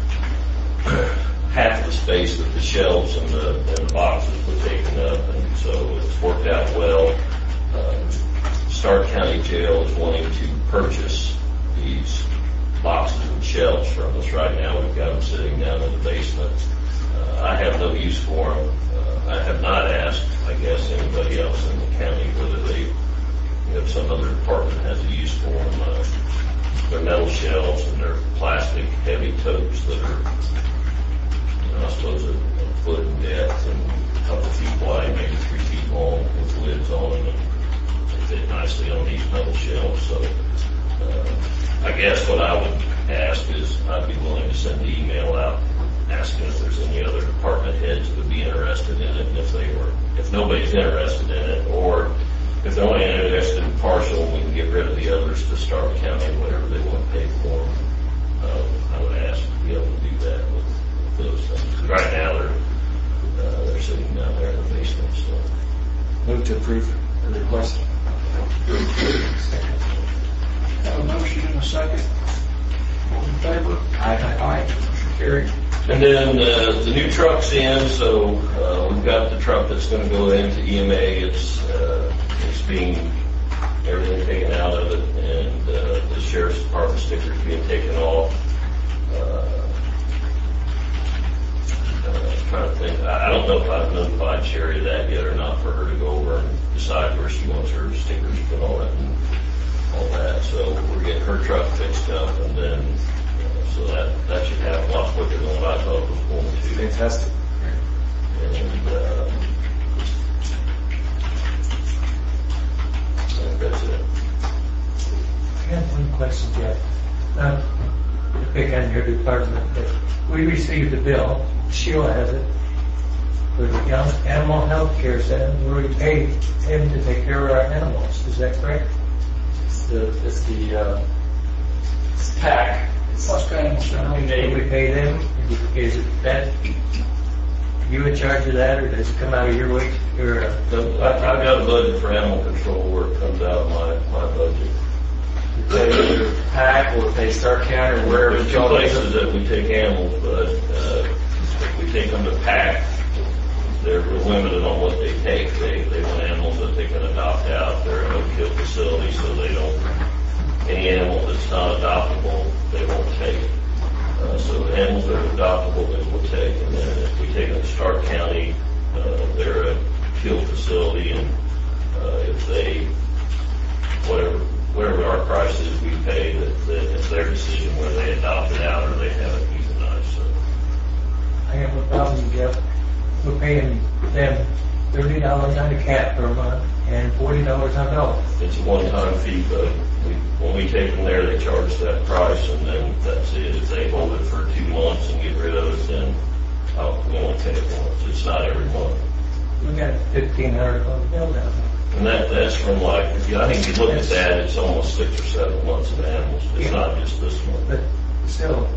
half the space that the shelves and the, and the boxes were taking up, and so it's worked out well. Um, Stark County Jail is wanting to purchase these boxes and shelves from us. Right now we've got them sitting down in the basement. Uh, I have no use for them. Uh, I have not asked, I guess, anybody else in the county whether they if some other department has a use for them. Uh, they're metal shelves and they're plastic heavy totes that are, you know, I suppose a, a foot in depth and a couple feet wide, maybe three feet long with lids on them, and they fit nicely on these metal shelves. So uh, I guess what I would ask is I'd be willing to send the email out asking if there's any other department heads that would be interested in it, and if they were, if nobody's interested in it, or if they're only interested in partial, we can get rid of the others to Stark County, whatever they want to pay for them. Um, I would ask to be able to do that with, with those things. Because right now they're uh, they're sitting down there in the basement. So Move to approve the request. Have a motion and a second. All in favor? Aye. Aye. Motion carried. And then uh, the new truck's in, so uh, we've got the truck that's going to go into E M A. It's uh, it's being everything taken out of it, and uh, the sheriff's department stickers being taken off. Uh, I'm trying to think. I I don't know if I've notified Sherry of that yet or not for her to go over and decide where she wants her stickers put on it and all that. So we're getting her truck fixed up, and then uh, so that that should happen a lot quicker than what I thought it was going to. Fantastic. And uh, I think that's it. I have one question, Jeff. Not to pick on your department, but we received a bill, Sheila has it, for the young animal health care center where we pay him to take care of our animals. Is that correct? It's the, it's the, uh, it's PAC. It's Plus animal center. Do we pay them? Is it that, you in charge of that, or does it come out of your wage? Or, uh, So I- I've got a budget for animal control where it comes out of my, my budget. pay either PAC or pay Stark County or wherever. There's two places that we take animals, but uh, if we take them to PAC, they're limited on what they take. They they want animals that they can adopt out. They're a no-kill facility, so they don't, any animal that's not adoptable, they won't take. Uh, so the animals that are adoptable, they will take. And then if we take them to Stark County, uh, they're a kill facility, and uh, if they, whatever whatever our price is, we pay, that, that it's their decision whether they adopt it out or they have it euthanized, so. I have a problem, Jeff. We're paying them thirty dollars on a cat per month and forty dollars on dogs. It's a one-time fee, but we, when we take them there, they charge that price, and then that's it. If they hold it for two months and get rid of it, then I'll, we only pay it once. It's not every month. We got a fifteen hundred dollar bill down there. And that, that's from like, if you, I think if you look at that, it's almost six or seven months of animals. It's Yeah. not just this one. But still,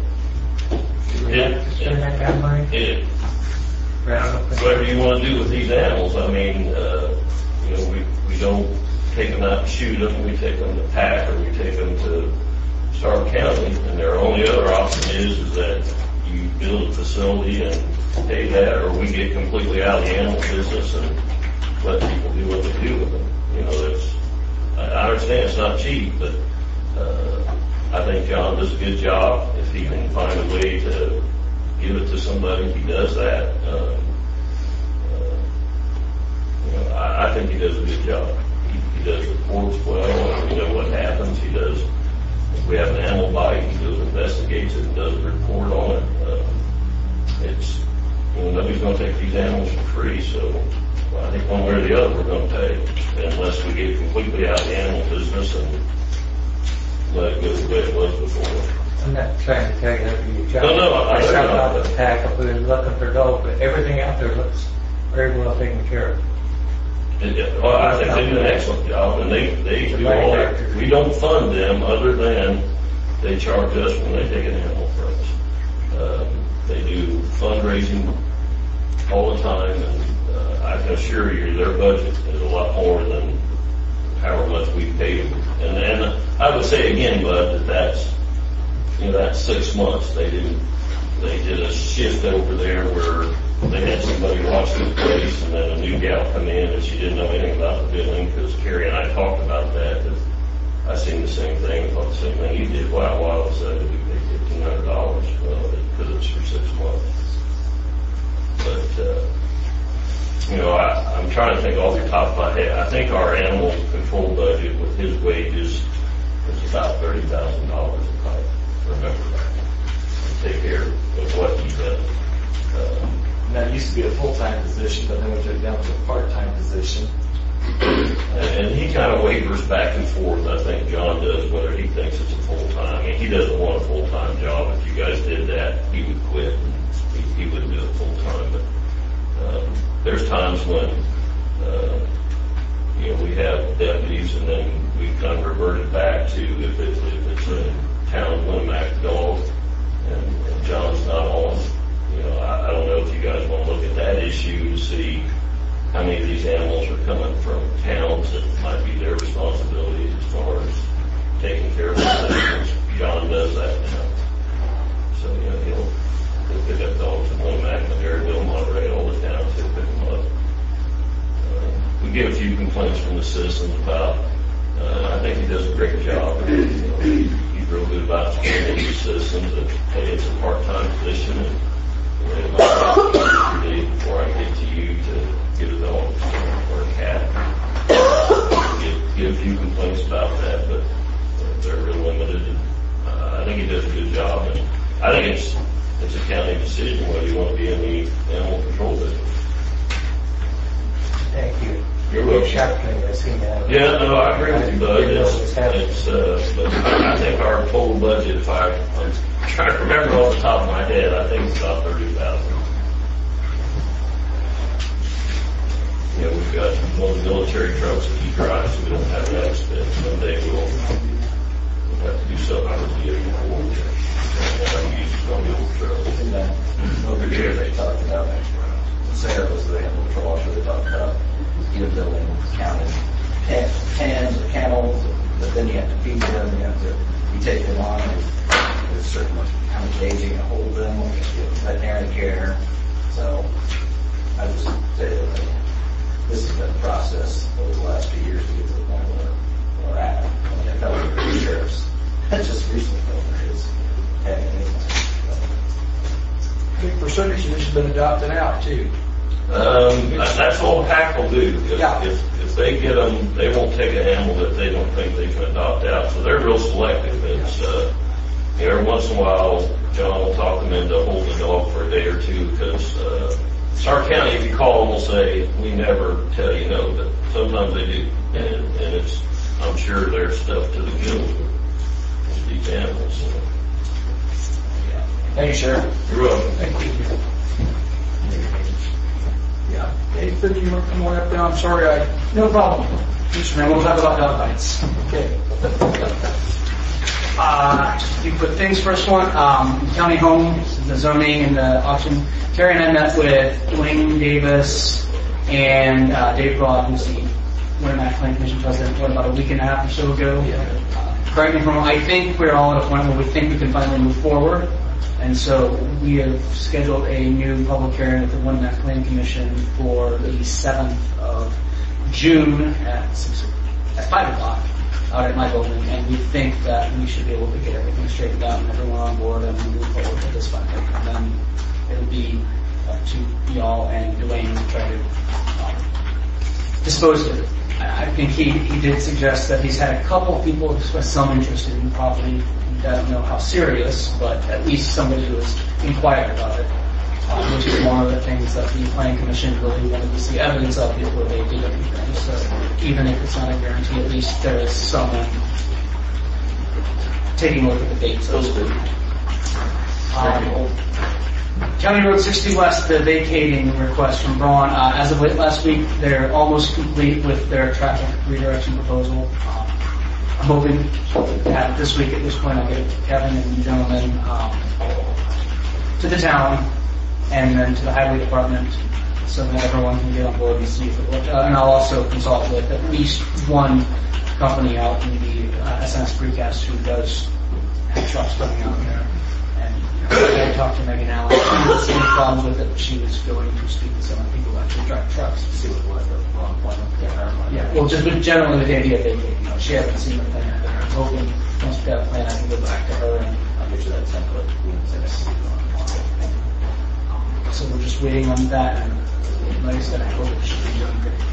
do we have to spend that kind of money? It, Rather than- whatever you want to do with these animals, I mean, uh, you know, we, we don't take them out and shoot them, we take them to pack, or we take them to Stark County, and their only other option is, is that you build a facility and pay that, or we get completely out of the animal business and let people do what they do with them. You know, that's, I I understand it's not cheap, but, uh, I think John does a good job. If he can find a way to give it to somebody, he does that. Um, uh, you know, I, I think he does a good job. He, he does reports well, and we know what happens. He does, if we have an animal bite, he goes and investigates it and does a report on it. Uh, it's, you know, nobody's going to take these animals for free, so well, I think one way or the other we're going to pay, unless we get completely out of the animal business and let it go the way it was before. I'm not trying to tell you that your job. No, no, I- I I shot know. out the pack, if we were looking for dogs, but everything out there looks very well taken care of. It- it- Well, I think they do an excellent job, and they, they do all that. We don't fund them other than they charge us when they take an animal from us. Um, They do fundraising all the time, and uh, I can assure you their budget is a lot more than however much we pay them. And, and I would say again, Bud, that that's, you know, that's six months. They didn't, they did a shift over there where they had somebody watch the place, and then a new gal come in and she didn't know anything about the billing, because Carrie and I talked about that. that I seen the same thing, thought the same thing you did. Wow, all of a sudden we paid fifteen hundred dollars because it's for six months. But uh, you know, I, I'm trying to think off the top of my head. I think our animal control budget with his wages is about thirty thousand dollars, if I remember right, to take care of what he does. Uh, And that used to be a full-time position, but then we took it down to a part-time position. And and he kind of wavers back and forth. I think John does, whether he thinks it's a full-time. I mean, he doesn't want a full-time job. If you guys did that, he would quit. He, he wouldn't do it full-time. But um, there's times when, uh, you know, we have deputies, and then we kind of reverted back to if it's, if it's a town Winamac dog, and, and John's not on. You know, I, I don't know if you guys want to look at that issue to see how many of these animals are coming from towns that might be their responsibilities as far as taking care of the animals. John does that now. So, you know, he'll, he'll pick up dogs in Winamac, Maryville, Monterey, all the towns, he'll pick them up. Uh, we get a few complaints from the citizens about, uh, I think he does a great job. You know, he, he's real good about explaining to the citizens that, hey, it's a part-time position, and you know, it might take a few days before I get to you to get a dog or a cat. Get, get a few complaints about that, but they're real limited. And, uh, I think he does a good job, and I think it's it's a county decision whether you want to be in the animal control business. Thank you. You're welcome. Shocked when I seen that. Yeah, no, I agree with you, Bud. Didn't know It's, it was happening. it's, uh, but I think our total budget, if I, I'm trying to remember off the top of my head, I think it's about thirty thousand. You know, we've got one of the military trucks that he drives, so we don't have that expense. Someday we'll, we'll have to do something with the vehicle for it. And I use one of the old trucks. In that, over here, they talked about, Sarah was the animal control officer, they talked about either building, counting can- cans or camels, but then you have to feed them, you have to, you take them on, there's a certain how many days you can hold them, you get veterinary care. So I just say that this has been a process over the last few years to get to the point where we're at. I mean, I felt like the sheriff's, just recently felt there is having anything. Big percentage of this has been adopted out too. Um, that- that's all PAC will do. If, Yeah. if, if they get them, they won't take an animal that they don't think they can adopt out. So they're real selective. It's, uh, you know, every once in a while, John will talk them into holding a dog for a day or two because, uh, Stark County, if you call them, will say, we never tell you no, but sometimes they do. And, and it's, I'm sure they're stuffed to the gills with these animals. So. Thank you, Sheriff. You're welcome. Thank you. Yeah, Nathan, you want to come on up now? I'm sorry, I, no problem. Just remember, we'll talk about dog bites. Okay. Uh, you put things first one, um, county home, the zoning and the auction. Terry and I met with Dwayne Davis and, uh, Dave Broad, who's the Winamac Plan Commission president, what, about a week and a half or so ago? Uh, correct me if I'm wrong, I think we're all at a point where we think we can finally move forward. And so we have scheduled a new public hearing at the Winamac Plan Commission for the seventh of June at six, at five o'clock out at my building, and we think that we should be able to get everything straightened out and everyone on board and move forward with this funding. And then it'll be up to y'all and Dwayne to try to um, dispose of it. I I think he, he did suggest that he's had a couple of people express some interest in the property. I don't know how serious, but at least somebody who has inquired about it, um, which is one of the things that the Planning Commission really wanted to see evidence of before they did anything. So even if it's not a guarantee, at least there is someone taking a look at the dates. Those are um, County Road sixty West, the vacating request from Braun. Uh, as of late last week, they're almost complete with their traffic redirection proposal. Um, I'm hoping to have it this week. At this point, I'll get Kevin and the gentlemen um, to the town and then to the highway department so that everyone can get on board and see if it works. Uh, and I'll also consult with at least one company out in the uh, S N S Precast who does have trucks running out there. And you know, I talked to Megan Allen. She didn't see any problems with it, but she was going to speak to some of the people who actually drive trucks to see what was the wrong point. Yeah, well, just but generally with the idea of vacating, you know, she hasn't seen the plan. But I'm hoping once we have a plan, I can go back to her and I'll get you that template. So we're just waiting on that, and like I said, I hope it should be done good.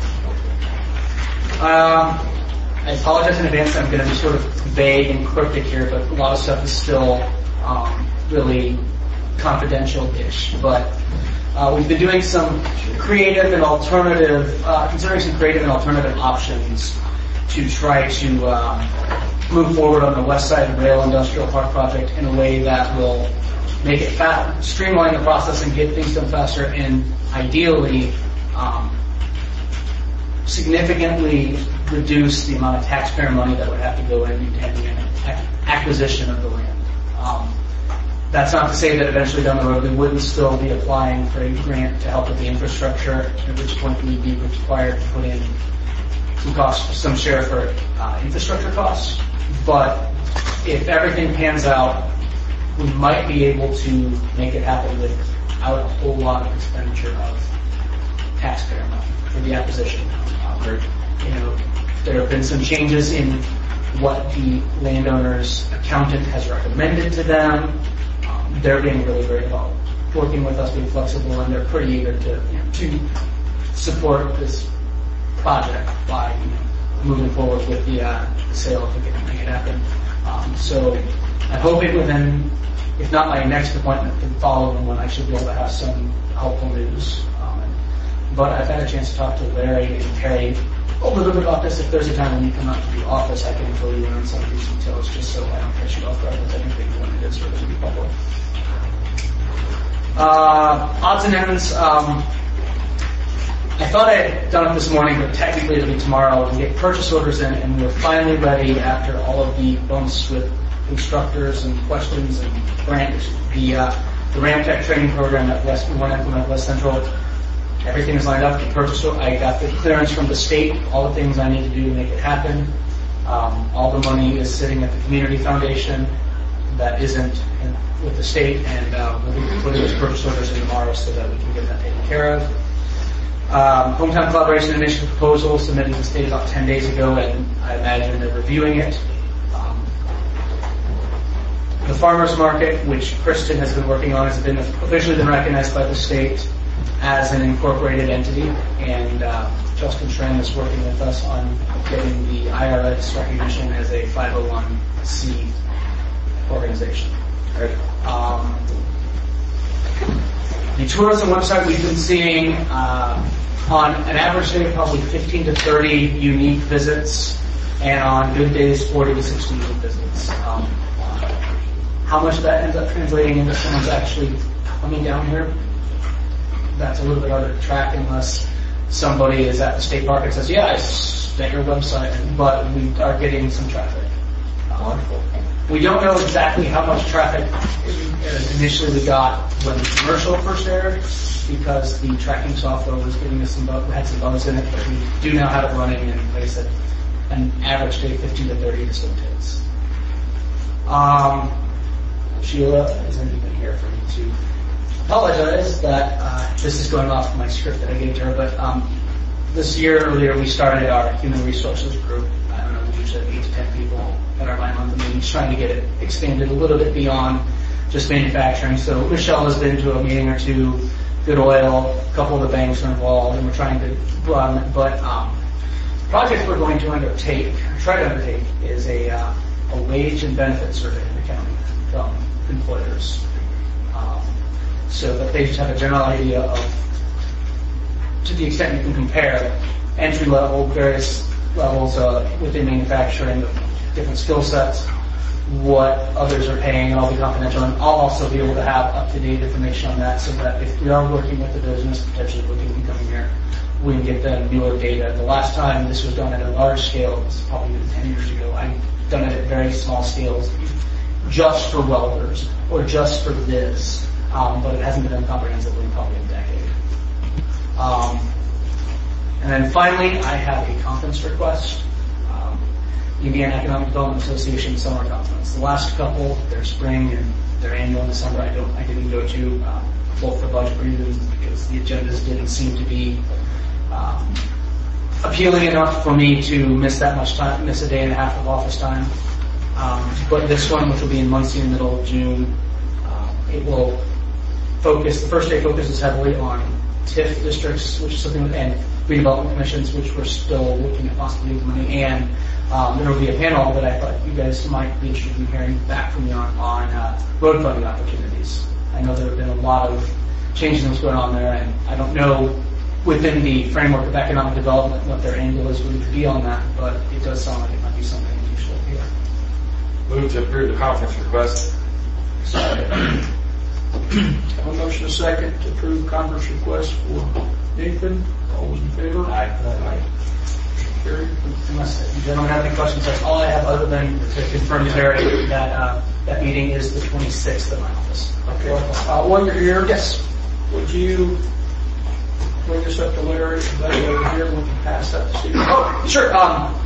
Um, I apologize in advance. I'm going to be sort of vague and cryptic here, but a lot of stuff is still um, really confidential-ish. But uh, we've been doing some creative and alternative, uh, considering some creative and alternative options to try to um, move forward on the West Side Rail Industrial Park project in a way that will make it fat, streamline the process and get things done faster, and ideally um, significantly reduce the amount of taxpayer money that would have to go in handling an acquisition of the land. Um, that's not to say that eventually down the road we wouldn't still be applying for a grant to help with the infrastructure, at which point we'd be required to put in some costs, some share for uh, infrastructure costs. But if everything pans out, we might be able to make it happen without a whole lot of expenditure of taxpayer money for the acquisition. Uh, there, you know, there have been some changes in what the landowner's accountant has recommended to them. Um, they're being really great about working with us, being flexible, and they're pretty eager to you know, to support this project by you know, moving forward with the, uh, the sale if we can make it happen. Um, so I'm hoping within, if not my next appointment, the following one, I should be able to have some helpful news. Um, but I've had a chance to talk to Larry and Terry a little bit about this. If there's a time when you come out to the office, I can fill you in on some of these details just so I don't catch you off guard with anything when it is really to be public. Uh, odds and ends. Um, I thought I had done it this morning, but technically it'll be tomorrow. We'll get purchase orders in, and we're finally ready after all of the bumps with instructors and questions and grant, the uh, the Ramtech training program at West, we want to implement West Central. Everything is lined up. The purchase order, I got the clearance from the state, all the things I need to do to make it happen. Um, all the money is sitting at the community foundation that isn't in, with the state, and uh, we'll be putting those purchase orders in tomorrow so that we can get that taken care of. Um, Hometown Collaboration Initiative proposal submitted to the state about ten days ago, and I imagine they're reviewing it. Um, the farmers market, which Kristen has been working on, has been officially been recognized by the state as an incorporated entity, and uh, Justin Schramm is working with us on getting the I R S recognition as a five oh one c organization. Um, the tourism website, we've been seeing uh, on an average day probably fifteen to thirty unique visits, and on good days forty to sixty unique visits. Um, how much of that ends up translating into someone's actually coming down here? That's a little bit harder to track unless somebody is at the state park and says, yeah, I at your website, but we are getting some traffic. Wonderful. We don't know exactly how much traffic initially we got when the commercial first aired, because the tracking software was giving us some, had some bugs in it, but we do now have it running, and like I said, an average day fifteen to thirty distinct hits. Um, Sheila isn't even here for me to apologize that uh, this is going off my script that I gave to her, but um, this year earlier we started our human resources group. I don't know, we usually have eight to ten people at our bi-monthly meetings, trying to get it expanded a little bit beyond just manufacturing. So Michelle has been to a meeting or two, Good Oil, a couple of the banks are involved, and we're trying to broaden it. But um, the project we're going to undertake, try to undertake, is a, uh, a wage and benefit survey in the county from employers. Um, so that they just have a general idea of, to the extent you can compare, entry level, various levels uh, within manufacturing, different skill sets, what others are paying, and I'll be confidential, and I'll also be able to have up-to-date information on that so that if we are working with the business, potentially looking at coming here, we can get them newer data. The last time this was done at a large scale, it was probably ten years ago. I've done it at very small scales, just for welders, or just for this, um, but it hasn't been done comprehensively in probably a decade. Um, and then finally, I have a conference request. Um, Indiana Economic Development Association Summer Conference. The last couple, their spring and their annual in December, I don't, I didn't go to, uh, both for budget reasons, because the agendas didn't seem to be um, appealing enough for me to miss that much time, miss a day and a half of office time. Um, but this one, which will be in Muncie in the middle of June, um, it will focus, the first day focuses heavily on T I F districts, which is something, and redevelopment commissions, which we're still looking at possibly implementing, and um, there will be a panel that I thought you guys might be interested in hearing back from me on, on uh, road funding opportunities. I know there have been a lot of changes that's going on there, and I don't know within the framework of economic development what their angle is going to be on that, but it does sound like it might be something you should hear. Move to approve the conference request. Second. A motion a second to approve conference request for Nathan. All those in favor? Aye. Aye. Carried. Unless you gentlemen have any questions, that's all I have other than to confirm Terry that uh, that meeting is the twenty-sixth at my office. Okay. Uh, while you're here, Yes. would you bring this up to Larry, that over here, we can pass that to Steve? Oh, sure. Um,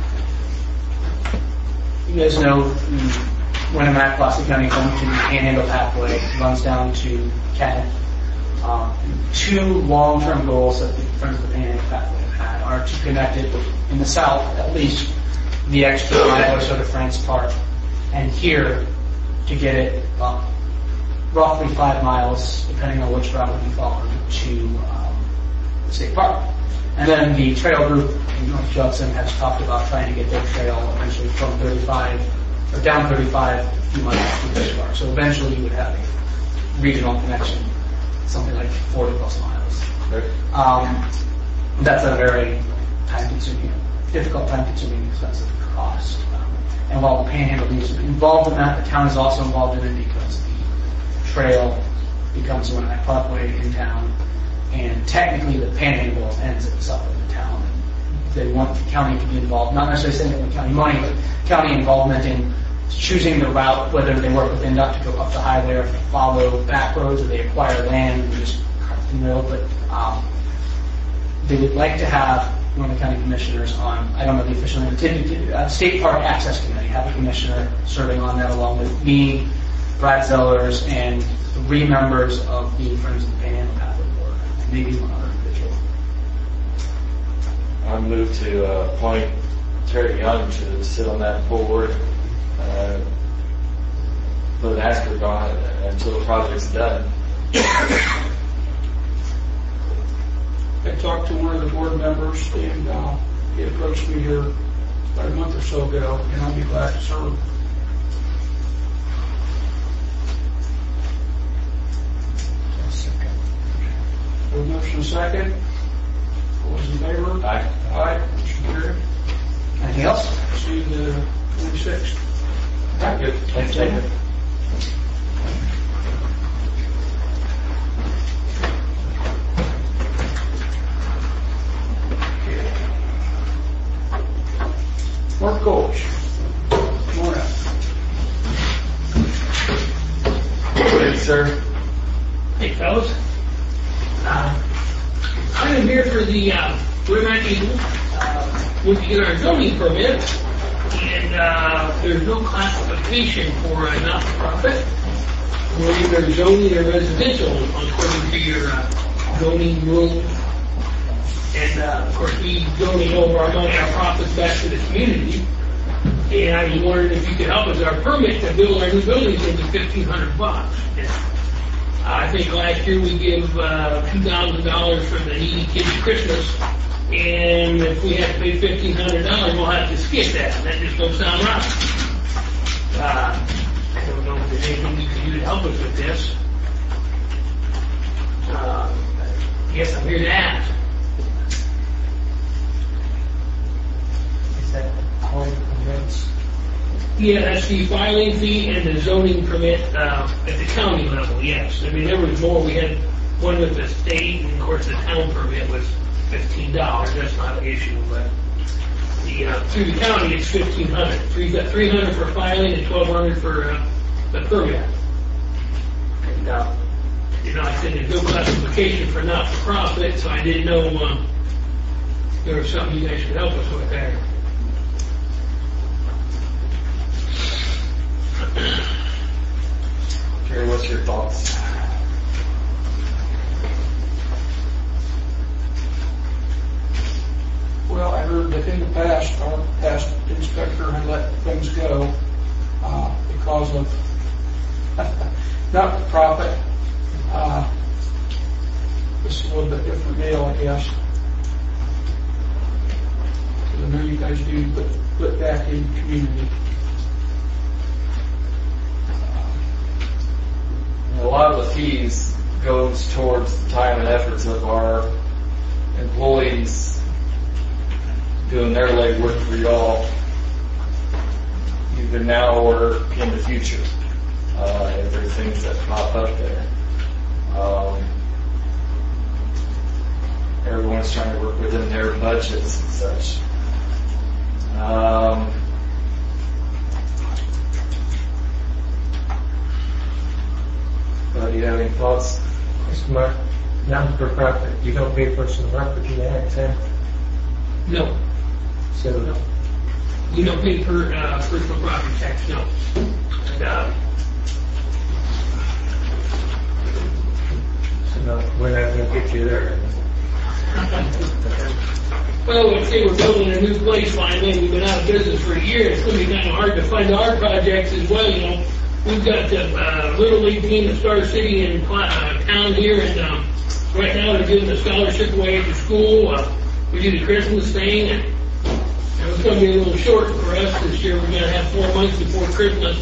you guys know mm, when I'm at Pulaski County going to the Panhandle Pathway, runs down to Canton. Um, two long-term goals that the Friends of the Panhandle Pathway have had are to connect it in the south, at least the extra mile or so to France Park, and here to get it up roughly five miles, depending on which route we follow, to um, the state park. And then the trail group in North Judson has talked about trying to get their trail eventually from thirty-five, or down thirty-five a few miles to the state park. So eventually you would have a regional connection, something like forty plus miles. Um, that's a very time-consuming, difficult, time-consuming, expensive cost. Um, and while the Panhandle needs to be involved in that, the town is also involved in it because the trail becomes one of that parkway in town, and technically the Panhandle ends at the south of the town. They want the county to be involved, not necessarily saying with county money, but county involvement in choosing the route, whether they work with N D O T to go up the highway or follow back roads, or they acquire land and just cut the middle. But um, they would like to have one of the county commissioners on, I don't know the official name, typically, uh, State Park Access Committee, have a commissioner serving on that along with me, Brad Zellers, and three members of the Friends of the Panhandle Pathway Board, and maybe one other individual. I move to uh, appoint Terry Young to sit on that board, uh, with an asterisk on it until the project's done. talked to one of the board members, and uh, he approached me here about a month or so ago, and I'll be glad to serve. A motion second. All those in favor? Aye. Aye. Motion carried. Anything else? See you the twenty-sixth. Good. Thanks, David. Mark Coach. Come on up. Good, sir. Hey, fellas. Uh, I am here for the uh, Riverine Eagle. Uh, we can get our zoning permit, and uh, there's no classification for a not-for-profit. We're either zoning or residential according to your uh, zoning rules. And uh, of course, we donate over our money, our profits back to the community. And I was wondering if you could help us. Our permit to build our new buildings is fifteen hundred bucks. And I think last year we gave uh, two thousand dollars for the needy kids Christmas. And if we have to pay fifteen hundred dollars, we'll have to skip that. That just don't sound right. Uh, I don't know if there's anything you can do to help us with this. Uh, I guess I'm here to ask. Is that all the permits? Yeah, that's the filing fee and the zoning permit uh, at the county level, yes. I mean, there was more. We had one with the state, and of course the town permit was fifteen dollars. That's not an issue, but the uh, through the county it's fifteen hundred dollars. Three three hundred dollars for filing and twelve hundred dollars for uh, the permit. And uh, you know, I said there's no classification for not-for-profit, so I didn't know um, if there was something you guys could help us with there. Gary, what's your thoughts? Well, I heard that in the past, our past inspector had let things go uh, because of not-for-profit. Uh, this is a little bit different deal, I guess. Because I know you guys do put, put back in the community. A lot of the fees goes towards the time and efforts of our employees doing their legwork for y'all, either now or in the future, uh, if there's things that pop up there. Um, everyone's trying to work within their budgets and such. Um, Uh, do you have any thoughts? Mister Mark, not-for-profit, you don't pay personal property tax, huh? No. So, No. You don't pay per, uh, personal property tax, no. And, uh, so no, we're not gonna get you there. well, let's say we're building a new place finally, we've been out of business for a year, it's gonna be kind of hard to fund our projects as well, you know. We've got the uh, Little League team at Star City in uh, town here, and um, right now they're giving the scholarship away at the school. Uh, we do the Christmas thing, and you know, it's going to be a little short for us this year. We're going to have four months before Christmas.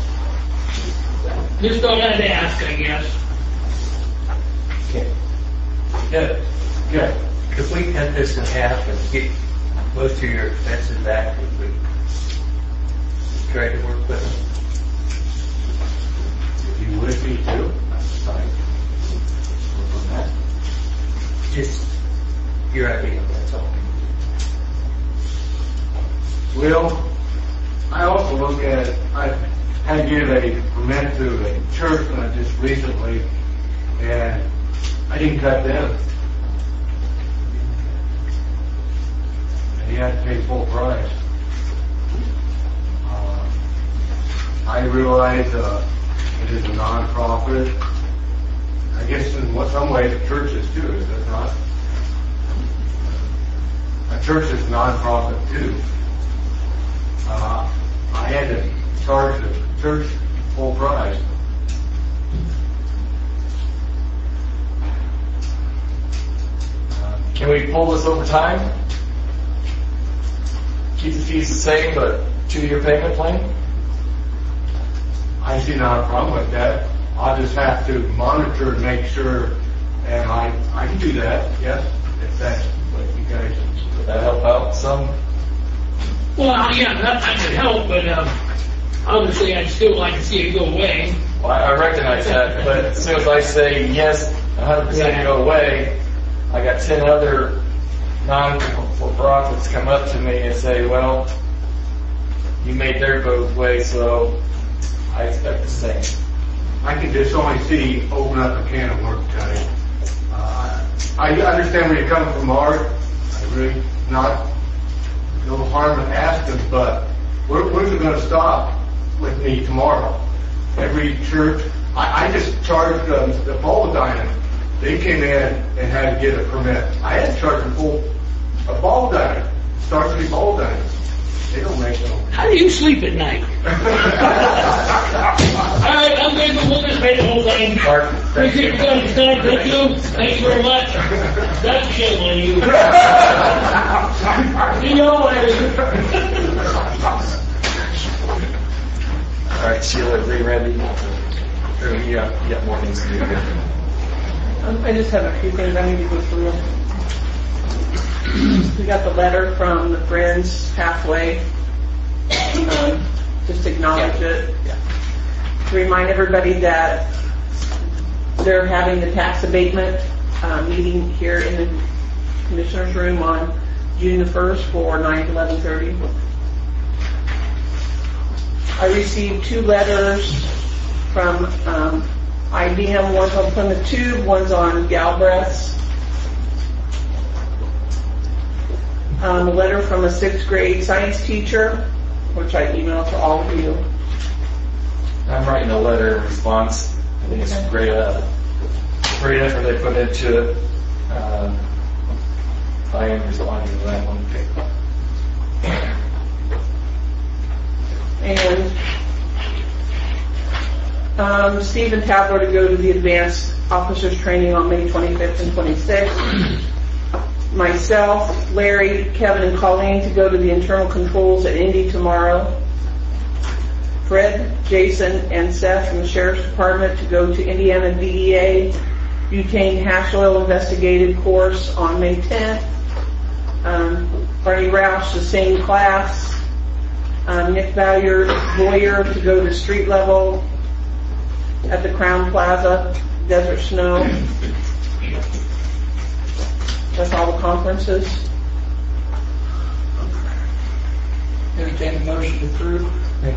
Just thought I'd ask, I guess. Okay. Good. Good. If we cut this in half and get most of your expenses back, if we try to work with them. You would be too? That's fine. Just your idea, that's all. Well, I also look at, I had to give a permit to a church uh, just recently, and I didn't cut them. And you had to pay full price. Uh, I realize uh, it is a non-profit. I guess in what, some ways churches too, is it not? A church is non-profit too. Uh, I had to charge the church full price. Can we we pull this over time? Keep the fees the same, but two-year payment plan? I see not a problem with that. I'll just have to monitor and make sure, and I, I can do that, yes, if that's what you guys. Would that help out some? Well, yeah, that, that would help, but um, obviously I'd still like to see it go away. Well, I I recognize that, but as soon as I say yes, one hundred percent go away, I got ten other non-for-profits come up to me and say, well, you made their go away, so I expect the same. I can just only see open up a can of worms, Johnny. Uh, I understand where you're coming from, Art. I really not no harm in asking, but where, where's it going to stop with me tomorrow? Every church, I, I just charged um, the ball diamond. They came in and had to get a permit. I had to charge them full a ball diamond. Starts to be ball diamonds. They don't make no. How do you sleep at night? All right, I'm going to look at the whole thing. Appreciate you guys' time. Thank you. Thank you very much. That's shit on you. See you all later. All right, Sheila, are you ready? Or you got, you got more things to do here? Um, I just have a few things I need to go through. We got the letter from the Friends Halfway. Um, just acknowledge it. To remind everybody that they're having the tax abatement uh, meeting here in the Commissioner's Room on June the first for nine to eleven thirty. I received two letters from um, I B M, one's on Plymouth Tube, one's on Galbraith's. Um, a letter from a sixth grade science teacher, which I emailed to all of you. I'm writing a letter in response. I think it's a great, uh, great effort they put into it. Uh, I am responding to that one. And um, Stephen Tabler to go to the advanced officers training on May twenty-fifth and twenty-sixth. Myself, Larry, Kevin, and Colleen to go to the internal controls at Indy tomorrow. Fred, Jason, and Seth from the Sheriff's Department to go to Indiana D E A butane hash oil investigative course on May tenth. Um, Barney Roush, the same class. Um, Nick Valier, lawyer, to go to street level at the Crown Plaza, Desert Snow. That's all the conferences. Entertain a motion to approve.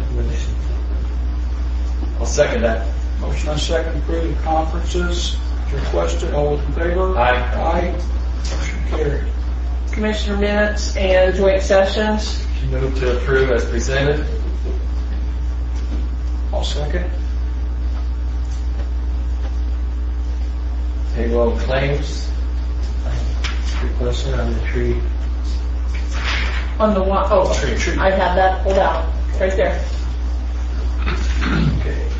I'll second that. Motion and second to approve the conferences. Requested. All those in favor? Aye. Aye. Motion carried. Commissioner minutes and joint sessions. Move to approve as presented. I'll second. Payroll and claims. Requested on the tree. On the one, oh, Tree, tree. I have that pulled out, right there. Okay.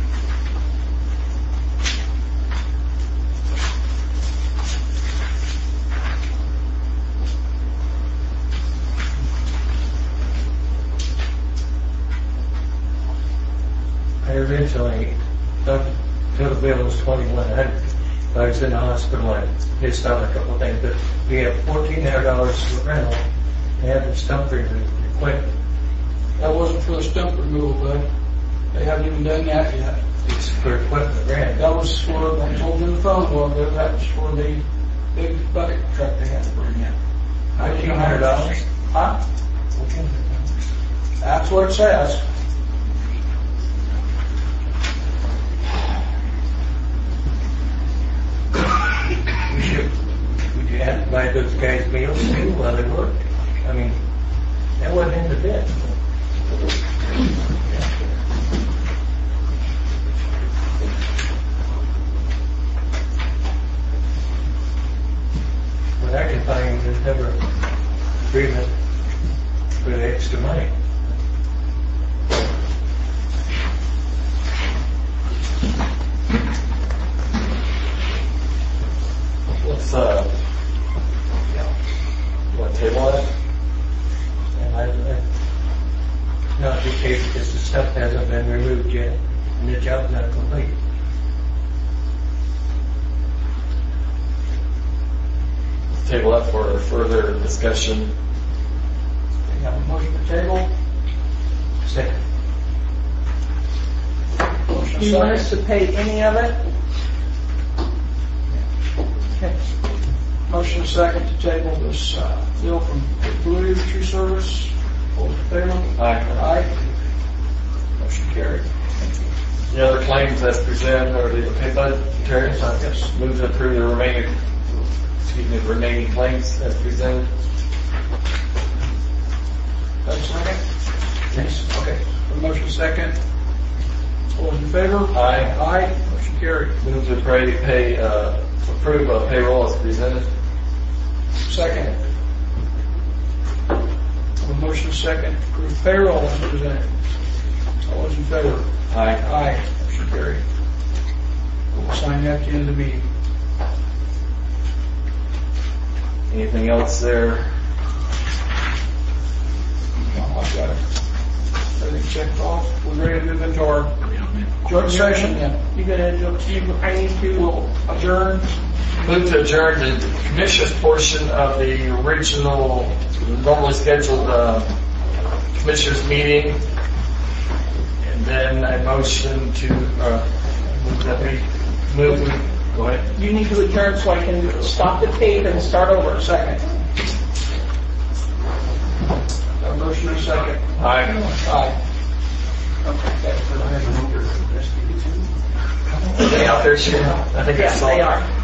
I originally thought the bill was twenty-one hundred. I was in the hospital and his stomach, a couple of things, but we have fourteen hundred dollars for rental and have the stump removed equipment. That wasn't for the stump removal, bud. They haven't even done that yet. It's for equipment rent. That was for, I told them the phone a while ago, that was for the big bucket truck they had to bring in. Fourteen hundred dollars? Huh? Fourteen hundred dollars. That's what it says. We should, would you have to buy those guys meals too while they work? I mean, that wasn't in the bid. What I can find, there's never agreement for the extra money. Let's, uh, the job not complete. Table that for further discussion. We have a motion to table. Second. Motion Do you want us second. to pay any of it? Okay. Motion second to table this uh, bill from Blue Tree Service. All in favor? Aye. Aye. Motion carried. The other claims as presented are the okay, bud, Terry? Yes. Move to approve the remaining, excuse me, the remaining claims as presented. Have a second? Yes. Okay. A motion second. All in favor? Aye. Aye. Motion carried. Move to pay, pay, uh, approve uh, payroll as presented. Second. A motion second. Approve payroll as presented. All those in favor? Aye. Aye. Motion carried. We'll sign that at the end of the meeting. Anything else there? No, I've got it. Everything checked off. We're ready to move into our joint session then. You gonna, do- you, I need to, We'll adjourn. Move to adjourn the commission's portion of the original, normally scheduled, uh, commissioners meeting. And then a motion to, uh, move that we, move, we- go ahead. you need to adjourn so I can stop the tape and start over. Second. Got a motion and a second. Aye. Aye. Are they out there, Sharon? I think I Yes, saw they them. are.